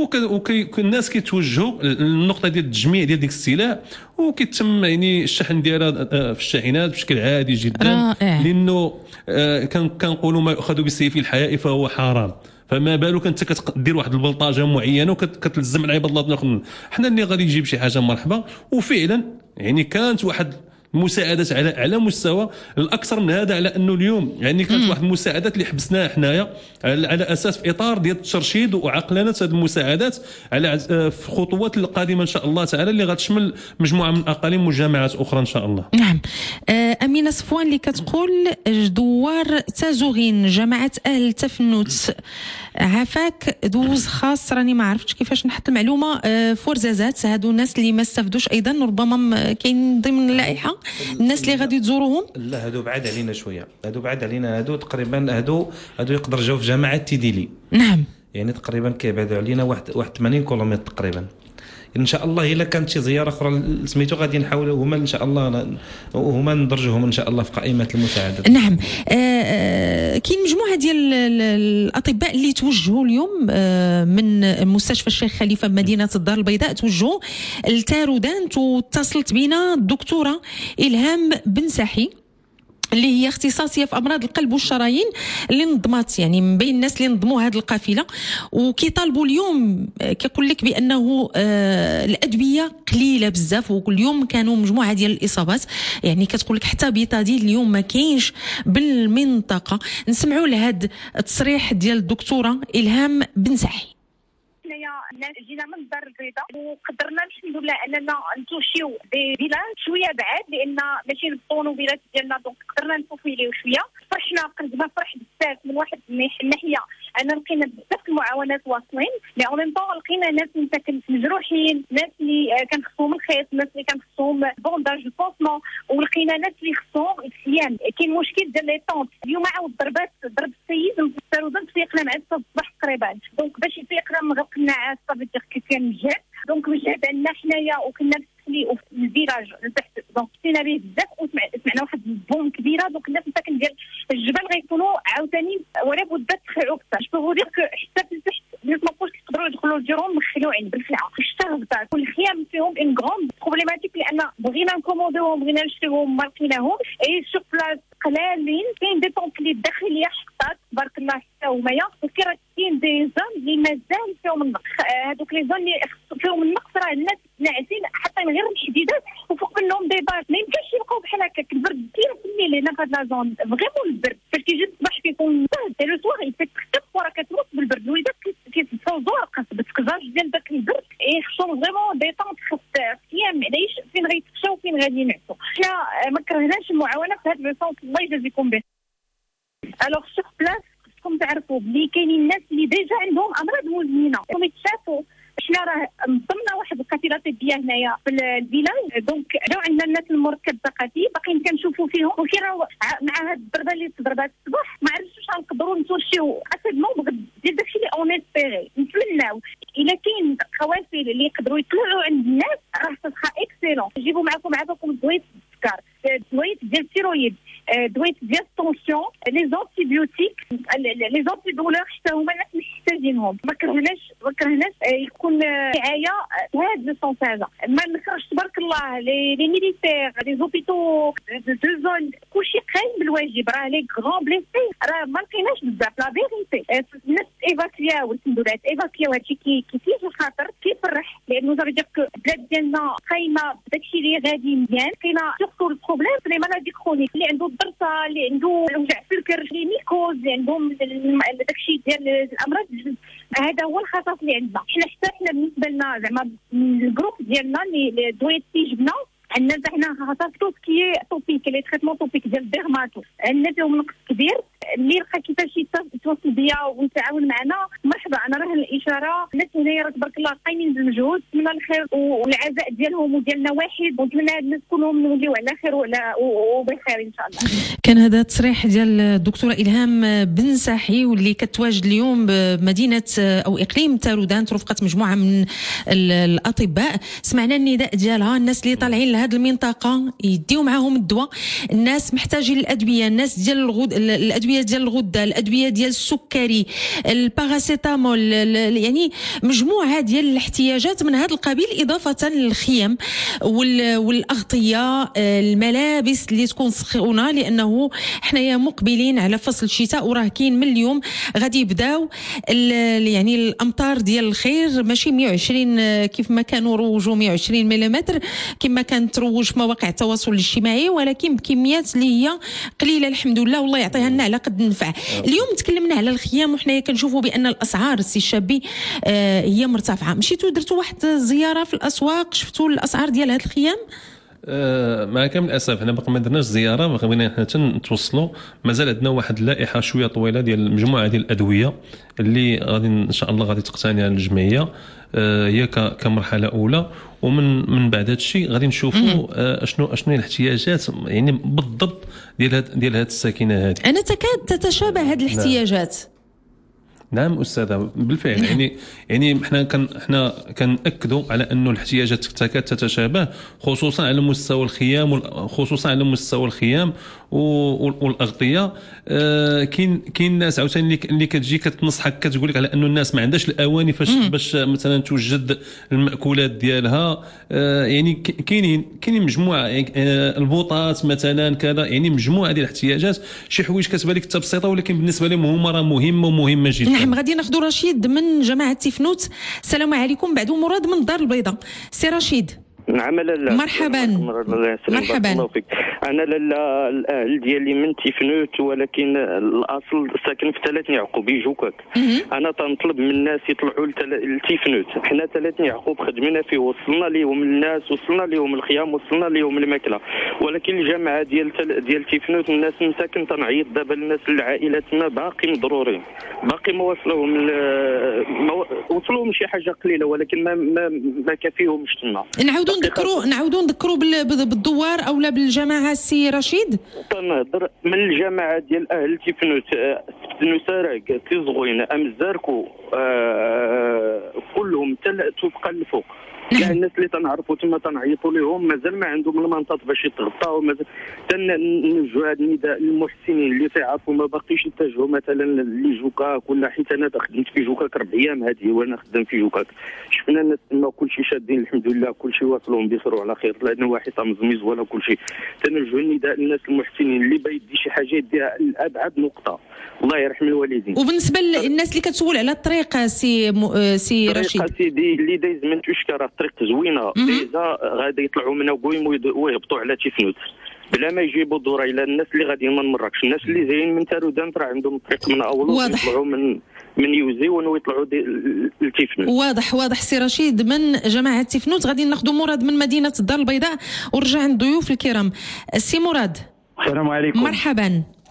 والناس كيتوجهوا النقطه ديال التجميع ديال ديك السلع، وكيتم يعني الشحن ديالها في الشاحنات بشكل عادي جدا. لانه كنقولوا ما يؤخذ بالسيف الحياء فهو حرام، فما بالك انت كتدير واحد البلطاجه معينه وكتلزم على عباد الله الاخرين. حنا اللي غادي يجيب شي حاجه مرحبا. وفعلا يعني كانت واحد مساعدات على مستوى الاكثر من هذا، على انه اليوم يعني كانت واحد المساعدات اللي حبسناها حنايا على اساس في اطار ديال الترشيد وعقلنه هذه المساعدات على في الخطوات القادمه ان شاء الله تعالى اللي غتشمل مجموعه من الاقاليم وجامعات اخرى ان شاء الله. نعم. امينه صفوان اللي كتقول دوار تازوغين جماعه اهل التفنت عافاك دوز خاص، راني ما عرفتش كيفاش نحط المعلومه. فرزازات هادو الناس اللي ما استفدوش ايضا ربما كاين ضمن اللائحه الناس اللي غادي تزوروهم. لا هادو بعاد علينا شويه، هادو بعاد علينا، هادو تقريبا هادو يقدر جاو في جامعه تيديلي. نعم. يعني تقريبا كيبعدوا علينا واحد 80 كيلومتر تقريبا. ان شاء الله الا كانت شي زياره اخرى سميتو غادي نحاولوا هما ان شاء الله هما ندرجوهم ان شاء الله في قائمه المساعدات. نعم. كاين مجموعه ديال الاطباء اللي توجهوا اليوم من مستشفى الشيخ خليفه بمدينه الدار البيضاء توجهوا لتارودانت، واتصلت بنا الدكتوره الهام بن ساحي اللي هي اختصاصيه في امراض القلب والشرايين اللي نظمت يعني من بين الناس اللي نظموا هذه القافله. وكيطالبوا اليوم كيقول لك بانه الادويه قليله بزاف، وكل يوم كانوا مجموعه ديال الاصابات. يعني كتقول لك حتى بيتادين اليوم ما كاينش بالمنطقه. نسمعوا لهذا التصريح ديال الدكتوره الهام بن ساحي. حنايا جينا من الدار البيضاء وقدرنا الحمد لله اننا نتوشيو بلاد شويه بعاد، لان ماشي الطونوبيلات ديالنا دونك قدرنا نفوفيليو شويه. فرحنا قلبنا فرح بزاف من واحد الناحيه ان لقينا بزاف المعاونات واصلين، مي اون ميم طون لقينا ناس اللي كانوا مجروحين، ناس اللي كان خصهم الخيط، ناس اللي كان خصهم بونداج بونسمون، ولقينا ناس اللي خصهم اكسيان. كاين مشكل ديال لي طونط اليوم عاود ضرب السيد السارودان فيقنا مع الصباح تقريبا، دونك باش يفيقنا مغرق النعاس صافي كان مجهد. دونك مجهد عندنا حنايا وكنا في الفيلاج لتحت، دونك مشينا به بزاف وسمعنا واحد البوم كبيره. دونك الناس مساكن ديال الجبل غيكونوا عاوتاني ولا بد تخلعوا اكثر. جو دير حتى في التحت الناس ما بقاوش يقدروا يدخلوا لديرهم مخلوعين بالفعل. الشهر تاع كل خيام فيهم ان غروند بروبليماتيك، لان بغينا نكومونديوهم بغينا نشريوهم ما لقيناهم. اي سور بلاص قلالين كاين دي طونط اللي الداخليه حطات تبارك الله حتى هما، وكاين كاين دي زون اللي مازال فيهم النقص. هذوك لي زون اللي فيهم النقص راه الناس ناعسين حتى من غير الحديدات وفوق منهم دي بار. ما يمكنش يبقاو بحال هكاك. البرد كاين في الليل هنا في هاد لا زون فريمون البرد فاش كيجي الصباح كيكون بارد، لو سوار يفيك حتى راه كتموت بالبرد. الوليدات كيتفوزوا زرقاء بتكزاج ديال داك البرد. خصهم فريمون دي طونط خاص ايام معليش فين غيتفشاو وفين غادي ينعسوا. حنا ما كرهناش المعاونه في هذا الصوت، الله يجازيكم به. الوغ سوغ بلاص خصكم تعرفوا بلي كاينين الناس اللي ديجا عندهم امراض مزمنه خصهم يتشافوا. حنا راه نظمنا واحد الكثيره طبيه هنايا في الفيلاج، دونك جاو عندنا الناس المركب الثقافي باقيين كنشوفوا فيهم، ولكن راه مع هاد الضربه اللي تضربات الصباح ما عرفتش واش غنقدروا نتوشيو اسيدمون ديال داكشي اللي اون اسبيري. نتمناو الا كاين قوافل اللي يقدروا يطلعوا عند الناس راه تبقى اكسيلون. جيبوا معكم دويت السكر، دويت ديال التيرويد، دويت ديال الطونسيون، لي زونتيبيوتيك، لي زونتي دولور حتى هما الناس محتاجينهم. ما كرهناش يكون رعايه هاد لو سونس هذا. ما نكرهش تبارك الله لي ميليتير، لي زوبيتو دو زون كلشي قايم بالواجب. راه لي غران بليسي راه ما لقيناش بزاف لا فيغيتي. الناس ايفاكياو الحمد لله، ايفاكياو هادشي كيفيش الخاطر كيفرح، لانه زعما ديك البلاد ديالنا قايمه بداكشي اللي غادي مزيان. كاينه سورتو البروبليم في لي مالادي كرونيك اللي عنده الضرسه، اللي عنده وجع في الكرش، لي ميكوز، اللي عندهم داكشي ديال الامراض الجلد. هذا هو الخطر اللي عندنا حنا بالنسبه لنا زعما الجروب ديالنا اللي دويتي جبنا عندنا حنا خاصه توسكي توبيك لي تريتمون توبيك ديال الديرماتو عندنا فيهم نقص كبير. اللي لقى كيفاش يتواصل بيا ويتعاون معنا مرحبا. انا راه الاشاره الناس هنايا تبارك الله قايمين بالمجهود، نتمنى الخير والعزاء ديالهم وديالنا واحد، ونتمنى هاد الناس كلهم نوليو على خير وبخير ان شاء الله. كان هذا التصريح ديال الدكتوره الهام بن ساحي واللي كتواجد اليوم بمدينه او اقليم تارودان رفقه مجموعه من الاطباء. سمعنا النداء ديالها، الناس اللي طالعين لهذه المنطقه يديو معاهم الدواء، الناس محتاجين الادويه، الناس ديال الادويه ديال الغده، الادويه ديال السكري، الباراسيتامول، يعني مجموعه ديال الاحتياجات من هذا القبيل، اضافه للخيم والاغطيه، الملابس اللي تكون سخونه، لانه حنايا مقبلين على فصل الشتاء وراه كاين من اليوم غادي يبداو يعني الامطار ديال الخير، ماشي 120 كيف ما كانوا روجوا 120 ملم كما كانت تروج في مواقع التواصل الاجتماعي، ولكن بكميات اللي هي قليله الحمد لله، والله يعطيها لنا على قد النفع. اليوم تكلمنا على الخيام وحنا كنشوفوا بان الاسعار السي الشابي هي مرتفعه. مشيتوا درتوا واحد زياره في الاسواق، شفتوا الاسعار ديال هذه الخيام؟ مع كامل الاسف حنا باقي ما درناش زياره، باقي بغينا حنا نتوصلوا. مازال عندنا واحد اللائحه شويه طويله ديال مجموعه ديال الادويه اللي غادي ان شاء الله غادي تقتنيها الجمعيه هي كمرحله اولى، ومن بعد هذا الشيء غادي نشوفوا شنو هي الاحتياجات يعني بالضبط ديال هذه الساكنه هذه. انا تكاد تتشابه هذه الاحتياجات. نعم استاذه بالفعل. يعني حنا كنأكدوا على انه الاحتياجات تكاد تتشابه، خصوصا على مستوى الخيام والاغطيه. كاين ناس عاوتاني اللي كتجي كتنصحك كتقول لك على انه الناس ما عندهاش الاواني باش مثلا توجد المأكولات ديالها. يعني كاينين مجموعه البوطات مثلا كذا، يعني مجموعه ديال الاحتياجات، شي حوايج كتبان لك بسيطه ولكن بالنسبه لهم هما راه مهمه جدا. نعم، غادي ناخذ رشيد من جماعه تيفنوت. السلام عليكم. بعد مراد من الدار البيضاء. سي رشيد. نعم لاله مرحبا. انا لاله الاهل ديالي من تيفنوت، ولكن الاصل ساكن في 3 يعقوب يجوكاك. انا تنطلب من الناس يطلعوا لتيفنوت. حنا 3 يعقوب خدمنا فيه، وصلنا ليهم الناس، وصلنا ليهم الخيام، وصلنا ليهم الماكله، ولكن الجامعه ديال تيفنوت الناس مساكن تنعيط دابا الناس العائلات ما باقي مضرورين، باقي ما وصلوهم شي حاجه قليله، ولكن ما كافيهمش تما. نعاودوا نذكروا بالدوار اولا بالجماعه السي رشيد. تنهضر من الجماعه ديال اهل تيفنوت، نساراك، تيزغوين، امزاركو، كلهم تبقى الفوق. كاع الناس اللي تنعرفوا تما تنعيطوا لهم مازال ما عندهم المنطقه باش يتغطاو. مازال تنوجهوا هذا النداء للمحسنين اللي تعرفوا ما باقيش يتجهوا مثلا لجوكاك، ولا حيت انا خدمت في جوكاك 4 ايام هذه وانا خدام في جوكاك، شفنا الناس تما كلشي شادين الحمد لله، كلشي واصلهم بخير وعلى خير، لان واحد مزميز ولا كلشي. تنوجهوا النداء للناس المحسنين اللي بيدي شي حاجه يديها لابعد نقطه، الله يرحم الوالدين. وبالنسبه للناس اللي كتسول على الطريق سي رشيد، الطريق سيدي اللي دايز من توشكا الطريق زوينه، ديجا غادي يطلعوا من ابويم ويهبطوا على تيفنوت بلا ما يجيبوا دورة الى الناس اللي غاديين من مراكش. الناس اللي جايين من تارودان راه عندهم الطريق من اول، ويطلعوا من يوزيون ويطلعوا لتيفنوت. واضح سي رشيد من جماعه تيفنوت. غادي ناخذوا مراد من مدينه الدار البيضاء ونرجع عند الضيوف الكرام. السي مراد. السلام عليكم. مرحبا.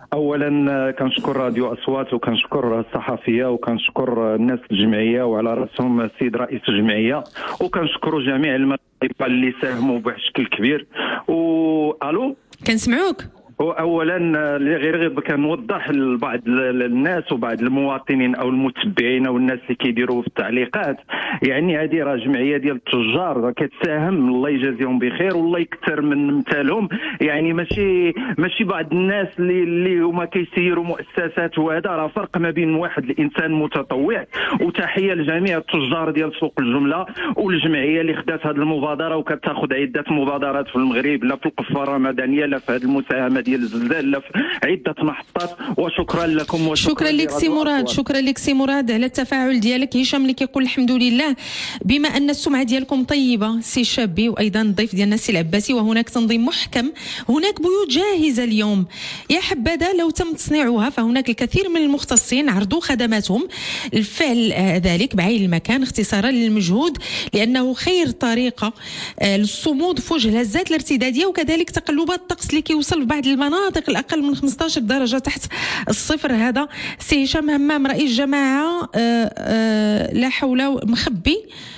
اولا كنشكر راديو اصوات وكنشكر الصحفيه وكنشكر الناس الجمعيه وعلى راسهم السيد رئيس الجمعيه، وكنشكر جميع المغاربه اللي ساهموا بشكل كبير. الو كنسمعوك. اولا غير كنوضح لبعض الناس وبعض المواطنين او المتبعين او الناس اللي كيديروا في التعليقات، يعني هذه راه جمعيه ديال التجار راه كتساهم، الله يجازيهم بخير والله يكثر من امثالهم. يعني ماشي بعض الناس اللي هما كيسيروا مؤسسات، وهذا راه فرق ما بين واحد الانسان متطوع. وتحيه لجميع التجار ديال سوق الجمله والجمعيه اللي خدات هذه المبادره وكتاخذ عده مبادرات في المغرب، لا في القفه الرمضانيه لا في هذه المساهمه ديال الزلزال لا في عده محطات. وشكرا لكم شكرا لك سي مراد، شكرا لك سي مراد على التفاعل ديالك. هشام اللي كيقول الحمد لله بما ان السمعه ديالكم طيبه سي شابي، وايضا الضيف ديالنا السي العباسي، وهناك تنظيم محكم، هناك بيوت جاهزه اليوم يا حبذا لو تم تصنيعها، فهناك الكثير من المختصين عرضوا خدماتهم الفعل ذلك بعين المكان اختصارا للمجهود، لانه خير طريقه للصمود في وجه الهزات الارتداديه، وكذلك تقلبات الطقس اللي كيوصل في بعض المناطق الاقل من 15 درجه تحت الصفر. هذا سي هشام همام رئيس جماعه لا حول مخبي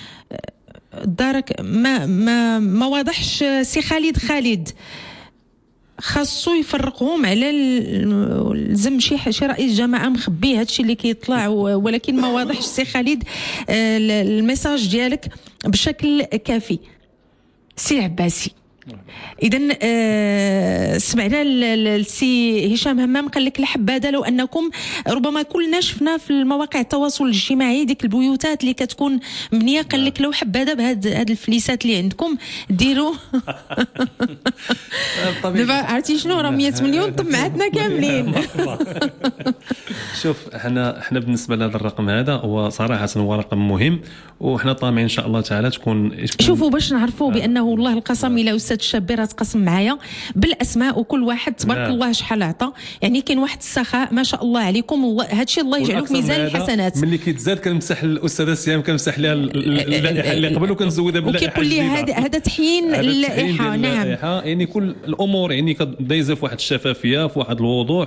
دارك ما واضحش. سي خالد خاصو يفرقهم على لازم شي رئيس جماعه مخبي هادشي اللي كيطلع، ولكن ما واضحش سي خالد الميساج ديالك بشكل كافي. سي عباسي اذا سمعنا السي هشام همام قال لك الحباده لو انكم ربما كلنا شفنا في المواقع التواصل الاجتماعي ديك البيوتات اللي كتكون مبنيه، قال لك لو حباده بهاد الفليسات اللي عندكم ديروا دابا عرفتي شنو راه 100 مليون طمعتنا كاملين. شوف احنا بالنسبه لهذا الرقم هذا هو صراحه هو رقم مهم، وحنا طامعين ان شاء الله تعالى تكون شوفوا باش نعرفوا بانه والله القسم الى استاذ الشابي راه تقسم معايا بالاسماء، وكل واحد تبارك الله شحال عطى، يعني كاين واحد السخاء ما شاء الله عليكم، الله هادشي الله يجعله في ميزان الحسنات. ملي كيتزاد كنمسح الاستاذه سيام كنمسح لها اللائحه اللي قبل وكنزودها باللائحه وكيقول لي هذا تحيين للائحه. نعم يعني كل الامور يعني كدايزه في واحد الشفافيه في واحد الوضوح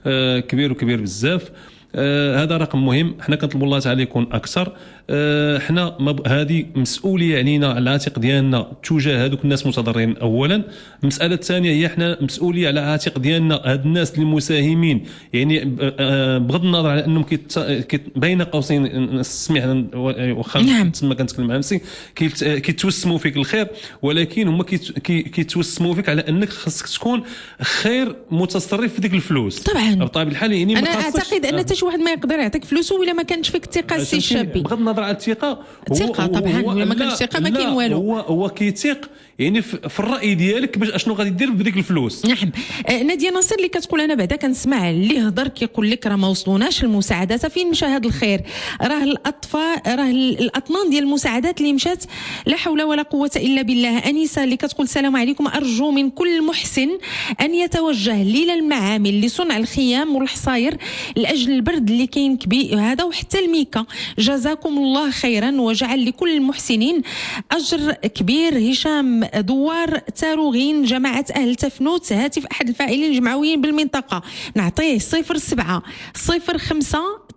كبير بزاف. هذا رقم مهم، حنا كنطلبوا الله تعالى يكون اكثر. حنا هذه مسؤوليه علينا على العاتق ديالنا تجاه هذوك الناس المتضررين. اولا المساله الثانيه هي حنا مسؤوليه على العاتق ديالنا هاد الناس المساهمين، يعني بغض النظر على انهم بين قوسين سمعنا واخا تما كنتكلم مع نفسي كيتوسموا فيك الخير، ولكن هما كيتوسموا فيك على انك خاصك تكون خير متصرف في ديك الفلوس. طبعا بطبيعه الحال يعني انا اعتقد ان حتى شي واحد ما يقدر يعطيك فلوسه ولا ما كانش فيك الثقه السي الشابي. بغض النظر على الثقه طبعا ولا ما كانش ثقه ما كاين والو. هو كيثيق يعني في الراي ديالك باش اشنو غادي دير بديك الفلوس. نعم. ناديه ناصر اللي كتقول انا بعدا كنسمع اللي هضر كيقول لك راه ما وصلوناش المساعدات، فين مشى هذا الخير؟ راه الاطفال راه الاطنان ديال المساعدات اللي مشات لا حول ولا قوه الا بالله. انيسه اللي كتقول السلام عليكم، ارجو من كل محسن ان يتوجه ليله المعامل لصنع الخيام والحصاير لاجل البرد اللي كاين كبير هذا، وحتى الميكا. جزاكم الله خيرا وجعل لكل المحسنين اجر كبير. هشام دوار تاروغين جماعه اهل تفنوت، هاتف احد الفاعلين الجمعويين بالمنطقه، نعطيه 07 05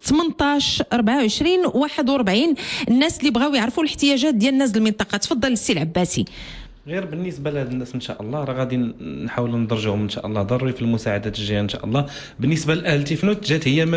18 24 41 الناس اللي بغاو يعرفوا الاحتياجات ديال الناس المنطقه. تفضل السي العباسي. غير بالنسبه لهاد الناس ان شاء الله راه غادي نحاولوا ندرجوهم ان شاء الله ضروري في المساعدات الجايه ان شاء الله. بالنسبه لاهل تيفنوت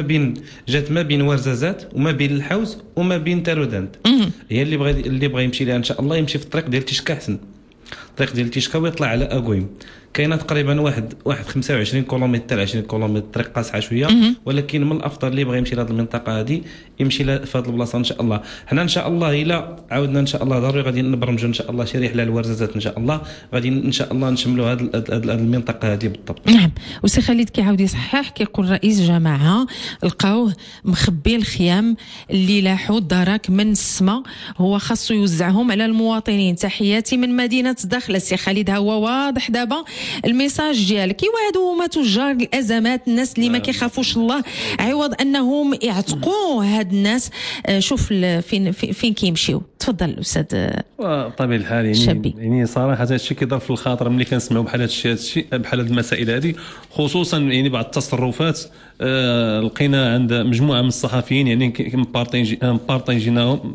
جات ما بين ورزازات وما بين الحوز وما بين تارودانت، هي اللي بغى يمشي لها ان شاء الله يمشي في الطريق ديال تيشكا احسن، الطريق ديال تيشكا ويطلع على اكويم. كاينه تقريبا واحد 25 كيلومتر 20 كيلومتر طريق قاصحه شويه، ولكن من الافضل اللي بغى يمشي لهذه المنطقه هذه يمشي في هذه البلاصه ان شاء الله. حنا ان شاء الله الا عاودنا ان شاء الله ضروري غادي نبرمجوا ان شاء الله شي رحله للورزازات ان شاء الله، غادي ان شاء الله نشملوا هذه المنطقه هذه بالضبط. نعم. وسي خالد كيعاود يصحح كيقول رئيس جماعه لقاوه مخبي الخيام اللي لاحوا الدرك من السما، هو خاصو يوزعهم على المواطنين. تحياتي من مدينه دخل السي خالد ها هو واضح دابا الميساج ديالك. كيوعدوا هما تجار الازمات الناس اللي ما كيخافوش الله عوض انهم يعتقوا هاد الناس. شوف فين كيمشيو. تفضل الاستاذ. بطبيعه الحال يعني صراحه هذا الشيء كيضرب في الخاطر ملي كنسمعوا بحال هذا الشيء بحال هذه المسائل هذه، خصوصا يعني بعض التصرفات لقينا عند مجموعه من الصحفيين يعني مبارطيجيناهم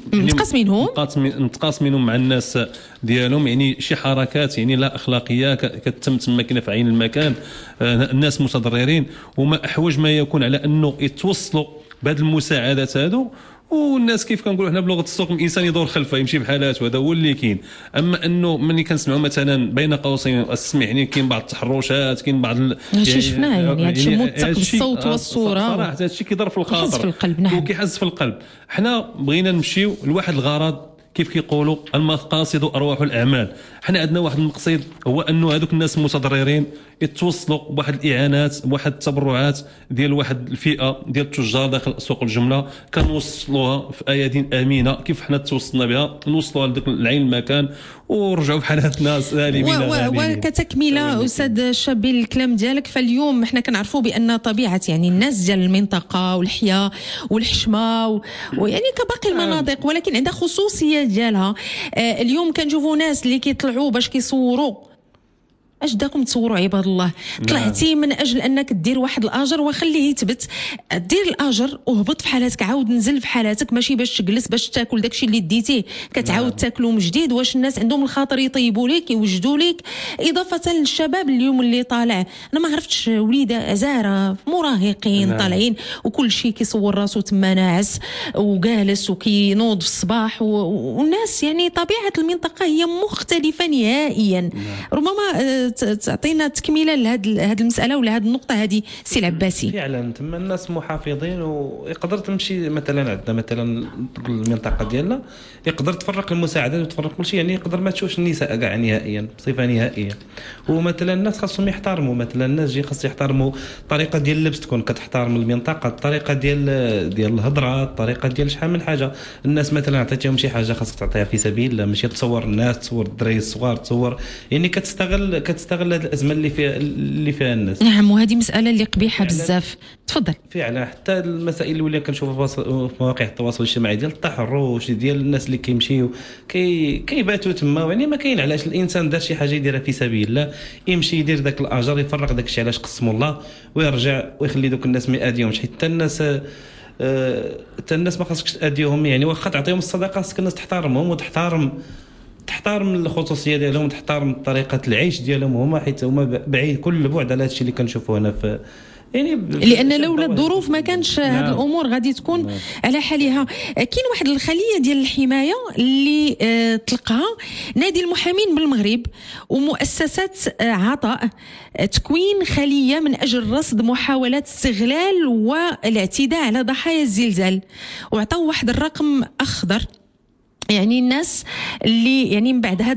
نتقاص منهم مع الناس ديالهم، يعني شي حركات يعني لا اخلاقيه كتتم تما كاينه في عين المكان. الناس متضررين وما احوج ما يكون على انه يتوصلوا بهذه المساعدات هذو، والناس كيف كنقولوا حنا بلغه السوق الانسان يدور خلفه يمشي بحالات، وهذا هو اللي كاين. اما انه ملي كنسمعوا مثلا بين قوسين اسمع يعني كاين بعض التحرشات، كاين بعض يعني شفناه يعني هذا الشيء متق بالصوت والصوره، صراحه هذا الشيء كيضرب في الخاطر في القلب وكيحز في القلب. حنا بغينا نمشيو لواحد الغرض كيف كيقولوا المقاصد أرواح الأعمال. حنا عندنا واحد المقصد هو أنه هذوك الناس المتضررين يتوصلوا بواحد الإعانات بواحد التبرعات ديال واحد الفئة ديال التجار داخل سوق الجملة، كنوصلوها في أيادين آمنة كيف حنا توصلنا بها، نوصلوها لذاك العين المكان ورجعوا بحالاتنا سالمين غانمين. وكتكمله أستاذ الشابي الكلام ديالك، فاليوم حنا كنعرفوا بأن طبيعة يعني الناس ديال المنطقة والحياة والحشمة ويعني كباقي المناطق، ولكن عندها خصوصية ديالها. اليوم كنشوفوا ناس اللي كيطلعوا باش كيصوروا. اش داكم تصوروا عباد الله؟ طلعتي من اجل انك دير واحد الاجر وخليه يثبت، دير الاجر وهبط في حالاتك، عاود نزل في حالاتك، ماشي باش تجلس باش تاكل داكشي اللي ديتيه كتعاود تاكلو من جديد. واش الناس عندهم الخاطر يطيبوا لك يوجدوا لك؟ اضافه للشباب اليوم اللي طالع، انا ما عرفتش وليده زاره مراهقين طالعين وكل شيء كيصور راسو تما ناعس وجالس وكينوض في الصباح والناس يعني طبيعه المنطقه هي مختلفه نهائيا. ربما تعطينا تكمله لهذه المساله ولا هذه النقطه هذه سي العباسي. فعلا تما الناس محافظين ويقدر تمشي مثلا عندنا مثلا المنطقه ديالنا يقدر تفرق المساعدات وتفرق كل شيء، يعني يقدر ما تشوفش النساء كاع نهائيا بصفه نهائيه. ومثلا الناس خاصهم يحترموا، مثلا الناس جي خاص يحترموا الطريقه ديال اللبس تكون كتحترم المنطقه، الطريقه ديال الهضره، الطريقه ديال شحال من حاجه. الناس مثلا عطيتيهم شي حاجه خاصك تعطيها في سبيل الله، ماشي تصور الناس، تصور الدراري الصغار، تصور يعني كتستغل هذه الازمه اللي فيها الناس. نعم، وهذه مساله اللي قبيحه بزاف. تفضل. فعلا حتى المسائل اللي ولينا كنشوفوا في مواقع التواصل الاجتماعي ديال التحرش ديال الناس اللي كيمشيو كيباتوا تما، يعني ما كاين علاش الانسان دار شي حاجه يديرها في سبيل الله، يمشي يدير ذاك الاجر، يفرق داك الشيء علاش قسموا الله، ويرجع ويخلي دوك الناس ما يأذيهمش. حتى الناس ما خاصكش تأذيهم، يعني واخا تعطيهم الصدقه خاصك الناس تحترمهم تحترم الخصوصيه ديالهم وتحترم طريقه العيش ديالهم هما، حيت هما بعيد كل البعد على هذا الشيء اللي كنشوفوه هنا في يعني لان لولا الظروف ما كانش هذه الامور غادي تكون على حالها. كاين واحد الخليه ديال الحمايه اللي طلقها نادي المحامين بالمغرب ومؤسسات عطاء، تكوين خليه من اجل رصد محاولات استغلال والاعتداء على ضحايا الزلزال، وعطاو واحد الرقم اخضر. يعني الناس اللي يعني من بعد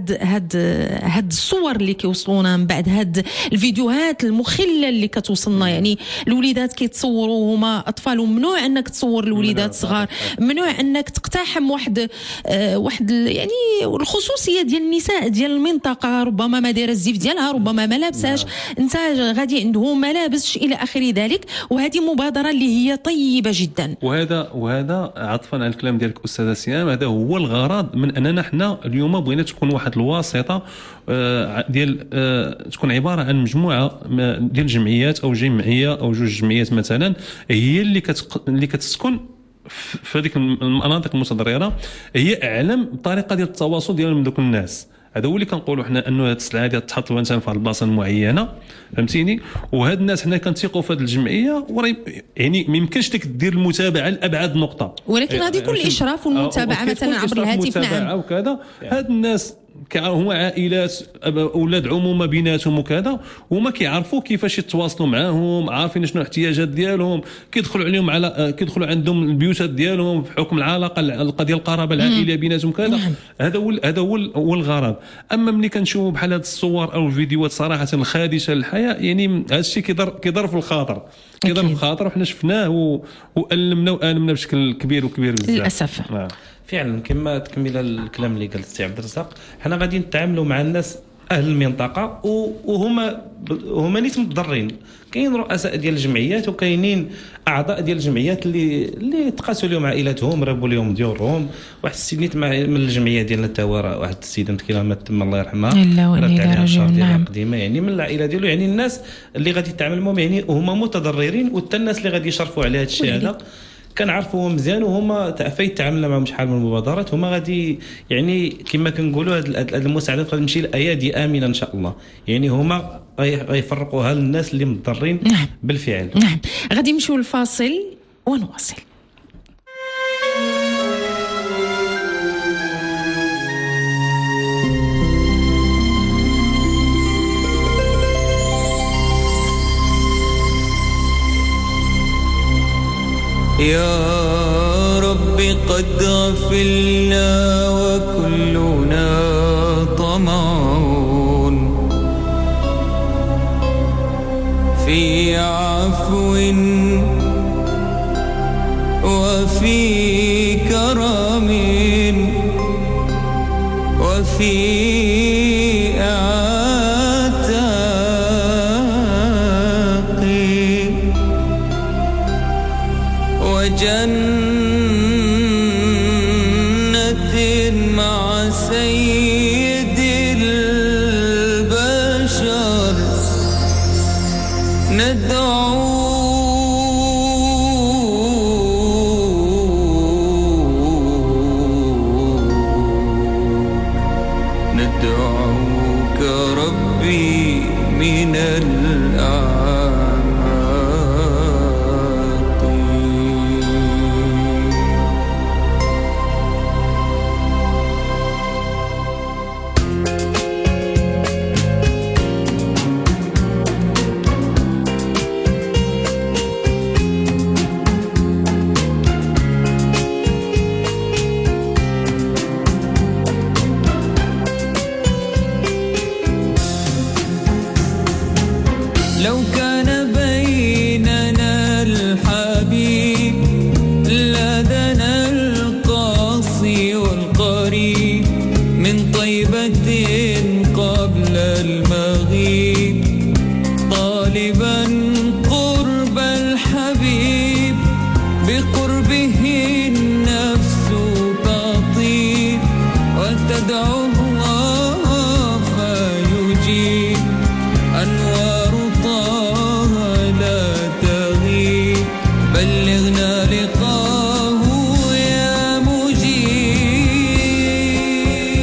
هاد الصور اللي كيوصلونا، من بعد هاد الفيديوهات المخله اللي كتوصلنا، يعني الوليدات كيتصوروا هما اطفال، وممنوع انك تصور الوليدات صغار، ممنوع انك تقتحم واحد يعني الخصوصيه ديال النساء ديال المنطقه، ربما ما دايره الزيف ديالها، ربما ما لابساش، انت غادي عندهم ما لابسش الى اخر ذلك. وهذه مبادره اللي هي طيبه جدا. وهذا عطفا على الكلام ديالك استاذه سيام، هذا هو الغرض من اننا حنا اليوم بغينا تكون واحد الواسطه ديال تكون عباره عن مجموعه ديال جمعيات او جمعيه او جوج جمعيات مثلا، هي اللي كتسكن في هذيك المناطق المتضرره، هي اعلم بطريقه ديال التواصل ديالهم من دوك الناس. هذا هو اللي كنقولوا حنا انه هذه السلعه ديال تحط مثلا في البلاصه معينه، فهمتيني؟ وهاد الناس حنا كنثيقوا في هذه الجمعيه، يعني ما يمكنش لك دير المتابعه لابعد نقطه، ولكن غادي يكون الاشراف والمتابعه مثلا عبر الهاتف. نعم، وكذا هاد الناس هما عائلات اولاد عمومه بيناتهم وكذا، وما كيعرفوا كيفاش يتواصلوا معاهم، عارفين شنو الاحتياجات ديالهم، كيدخلوا عليهم كيدخلوا عندهم البيوتات ديالهم بحكم العلاقه القضيه القرابه العائليه بيناتهم كذا. هذا هو الغرض. اما ملي كنشوفوا بحال هاد الصور او الفيديوهات صراحه الخادشه للحياه، يعني هذا الشيء كيضر في الخاطر، وحنا شفناه وألمنا بشكل كبير بزاف للاسف. فعلا كما تكمل الكلام اللي قال السي عبد الرزاق، حنا غادي نتعاملوا مع الناس اهل المنطقه وهما نيت متضررين. كاين رؤساء ديال الجمعيات وكاينين اعضاء ديال الجمعيات اللي تقاسوا لهم عائلاتهم، ربوا لهم ديورهم. واحد السيد نيت من الجمعيه ديالنا تا هو واحد السيده كلمه تما الله يرحمها الا واني راجل نعم قديمه، يعني من العائله ديالو. يعني الناس اللي غادي تتعامل معهم يعني هما متضررين، وحتى الناس اللي غادي يشرفوا على هذا الشيء هذا كنعرفوهم مزيان، وهما فايت تعاملنا معهم شحال من المبادرات. هما غادي يعني كما كنقولوا هاد المساعدات غادي تمشي لايادي امنه ان شاء الله. يعني هما غيفرقوها للناس اللي مضطرين نعم. بالفعل. نعم. غادي نمشيو للفاصل ونواصل. يا رب قد غفلنا وكلنا طمعون في عفو وفي كرم وفي جنة مع سيد البشر ندعوك ربي من لو كان بيننا الحبيب لدنا القاصي والقريب من طيبة قبل المغيب طالبا قرب الحبيب بقربه النفس تطيب وتدعو الله فيجيب أنوار بلغنا لقاه يا مجيب.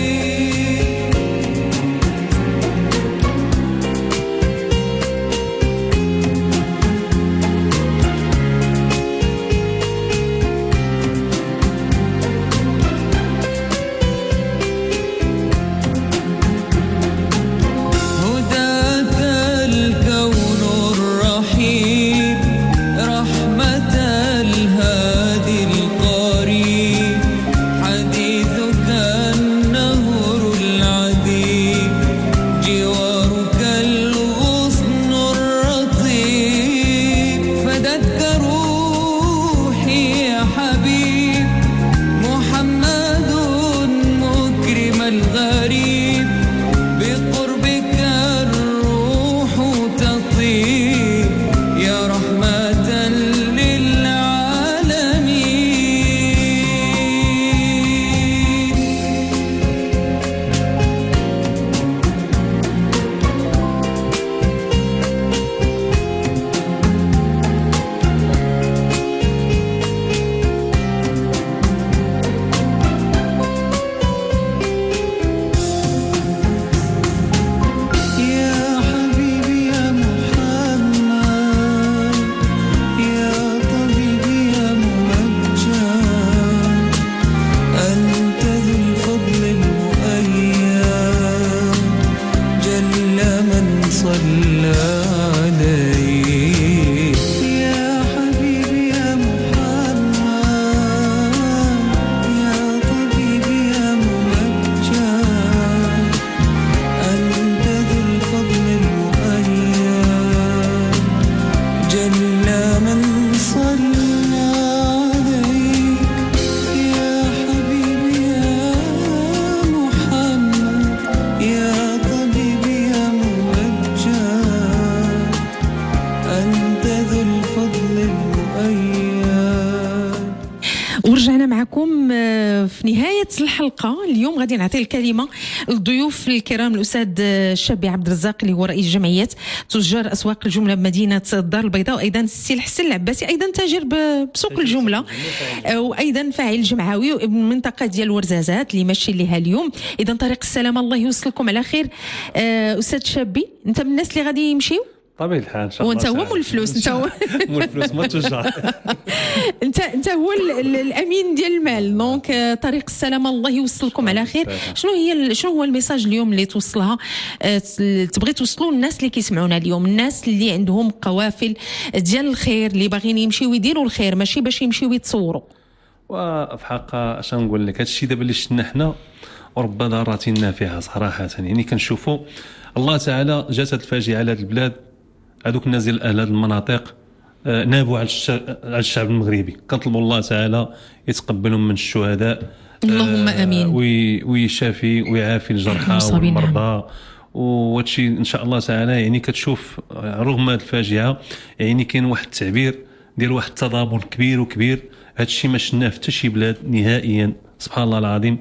معكم في نهاية الحلقة اليوم. غادي نعطي الكلمة للضيوف الكرام، الأستاذ الشابي عبد الرزاق اللي هو رئيس جمعية تجار أسواق الجملة بمدينة الدار البيضاء، وأيضا السي الحسن العباسي أيضا تاجر بسوق الجملة، وأيضا فاعل جمعوي من المنطقة ديال ورزازات اللي ماشي ليها اليوم. إذا طريق السلامة الله يوصلكم على خير. أستاذ شابي، أنت من الناس اللي غادي يمشيو؟ طبيعي الحال ان شاء الله. وانت هو مول الفلوس، انت هو مول الفلوس ما تجار. انت هو الامين ديال المال. دونك طريق السلامه الله يوصلكم على خير. شنو هو الميساج اليوم اللي توصلها تبغي توصلوا للناس اللي كيسمعونا اليوم، الناس اللي عندهم قوافل ديال الخير اللي باغيين يمشيو يديروا الخير ماشي باش يمشيو يتصوروا؟ وفي حقيقه اش نقول لك، هذا الشيء دابا اللي شفنا حنا ورب ضارات نافعه صراحه. يعني كنشوفوا الله تعالى جات هذه الفاجعه على هذه البلاد، هذوك الناس ديال اهل هذه المناطق نابوا على الشعب المغربي. كنطلبوا الله تعالى يتقبلهم من الشهداء، اللهم امين، ويشافي ويعافي الجرحى والمرضى. وهادشي ان شاء الله تعالى يعني كتشوف رغم هذه الفاجعه يعني كاين واحد التعبير ديال واحد التضامن كبير وكبير. هادشي ما شفناه في حتى شي بلاد نهائيا، سبحان الله العظيم.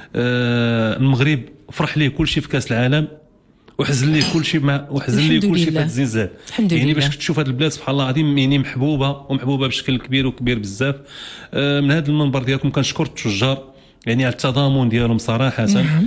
المغرب فرح ليه كل شيء في كاس العالم، وحزن ليه كل شيء في هذا الزلزال. يعني باش تشوف هذه البلاد سبحان الله العظيم يعني محبوبه بشكل كبير وكبير بزاف. من هذا المنبر ديالكم كنشكر التجار يعني على التضامن ديالهم صراحه.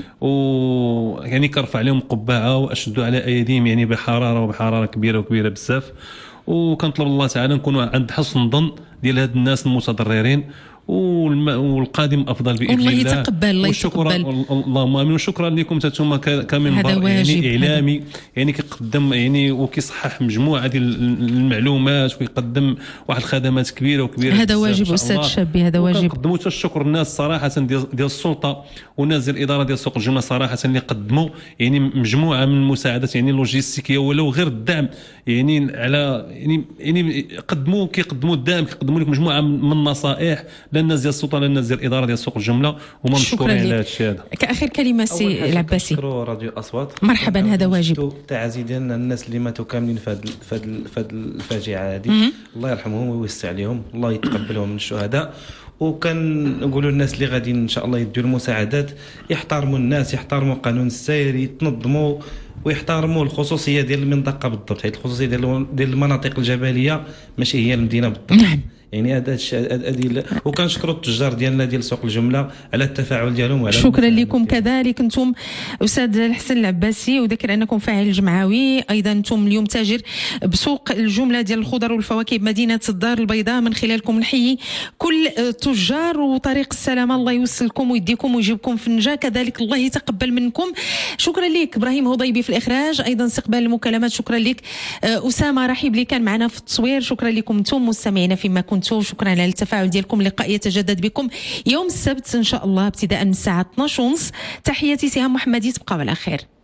ويعني كنرفع عليهم قبعه واشدوا على ايديهم يعني بحراره كبيره بزاف. وكنطلب الله تعالى نكونوا عند حسن الظن ديال هاد الناس المتضررين، والقادم افضل باذن الله. الله يتقبل، الله يتقبل. اللهم امين. وشكرا لكم انتم كمنبر يعني اعلامي يعني كيقدم يعني وكيصحح مجموعه ديال المعلومات ويقدم واحد الخدمات كبيره. هذا واجب استاذ شابي، هذا واجب. قدموا الشكر الناس صراحه ديال السلطه والناس ديال الاداره ديال سوق الجمله صراحه اللي قدموا يعني مجموعه من المساعدات يعني اللوجستيكيه ولو غير الدعم يعني على يعني كيقدموا الدعم، كيقدموا لك مجموعه من النصائح للناس ديال السلطه للناس ديال الاداره ديال سوق الجمله، وما مشكورين على هذا الشيء هذا. كاخر كلمه سي العباسي. نشكروا راديو اصوات مرحبا، هذا واجب. تعازي ديالنا الناس اللي ماتوا كاملين في هذه الفاجعه هذه، الله يرحمهم ويوسع عليهم، الله يتقبلهم من الشهداء. وكان نقولوا للناس اللي غادي ان شاء الله يدوا المساعدات يحترموا الناس، يحترموا قانون السير، يتنظموا ويحترموا الخصوصيه ديال المنطقه بالضبط، حيت الخصوصيه ديال المناطق الجبليه ماشي هي المدينه بالضبط. نعم. يعني هذا الشيء. وكنشكروا التجار ديالنا ديال سوق الجمله على التفاعل ديالهم وعلى شكرا لكم. كذلك انتم استاذ الحسن العباسي، وذكر انكم فاعل جمعوي، ايضا انتم اليوم تاجر بسوق الجمله ديال الخضر والفواكه بمدينه الدار البيضاء. من خلالكم نحيي كل التجار، وطريق السلامه الله يوصلكم ويديكم ويجيبكم في النجاه، كذلك الله يتقبل منكم. شكرا لك ابراهيم هضيبي في الاخراج، ايضا استقبال المكالمات. شكرا لك اسامه رحيب اللي كان معنا في التصوير. شكرا لكم انتم مستمعينا فيما كنتم، شكرا على التفاعل ديالكم. اللقاء يتجدد بكم يوم السبت ان شاء الله ابتداء من الساعه 12:30. تحياتي سهام محمدي، تبقاو على خير.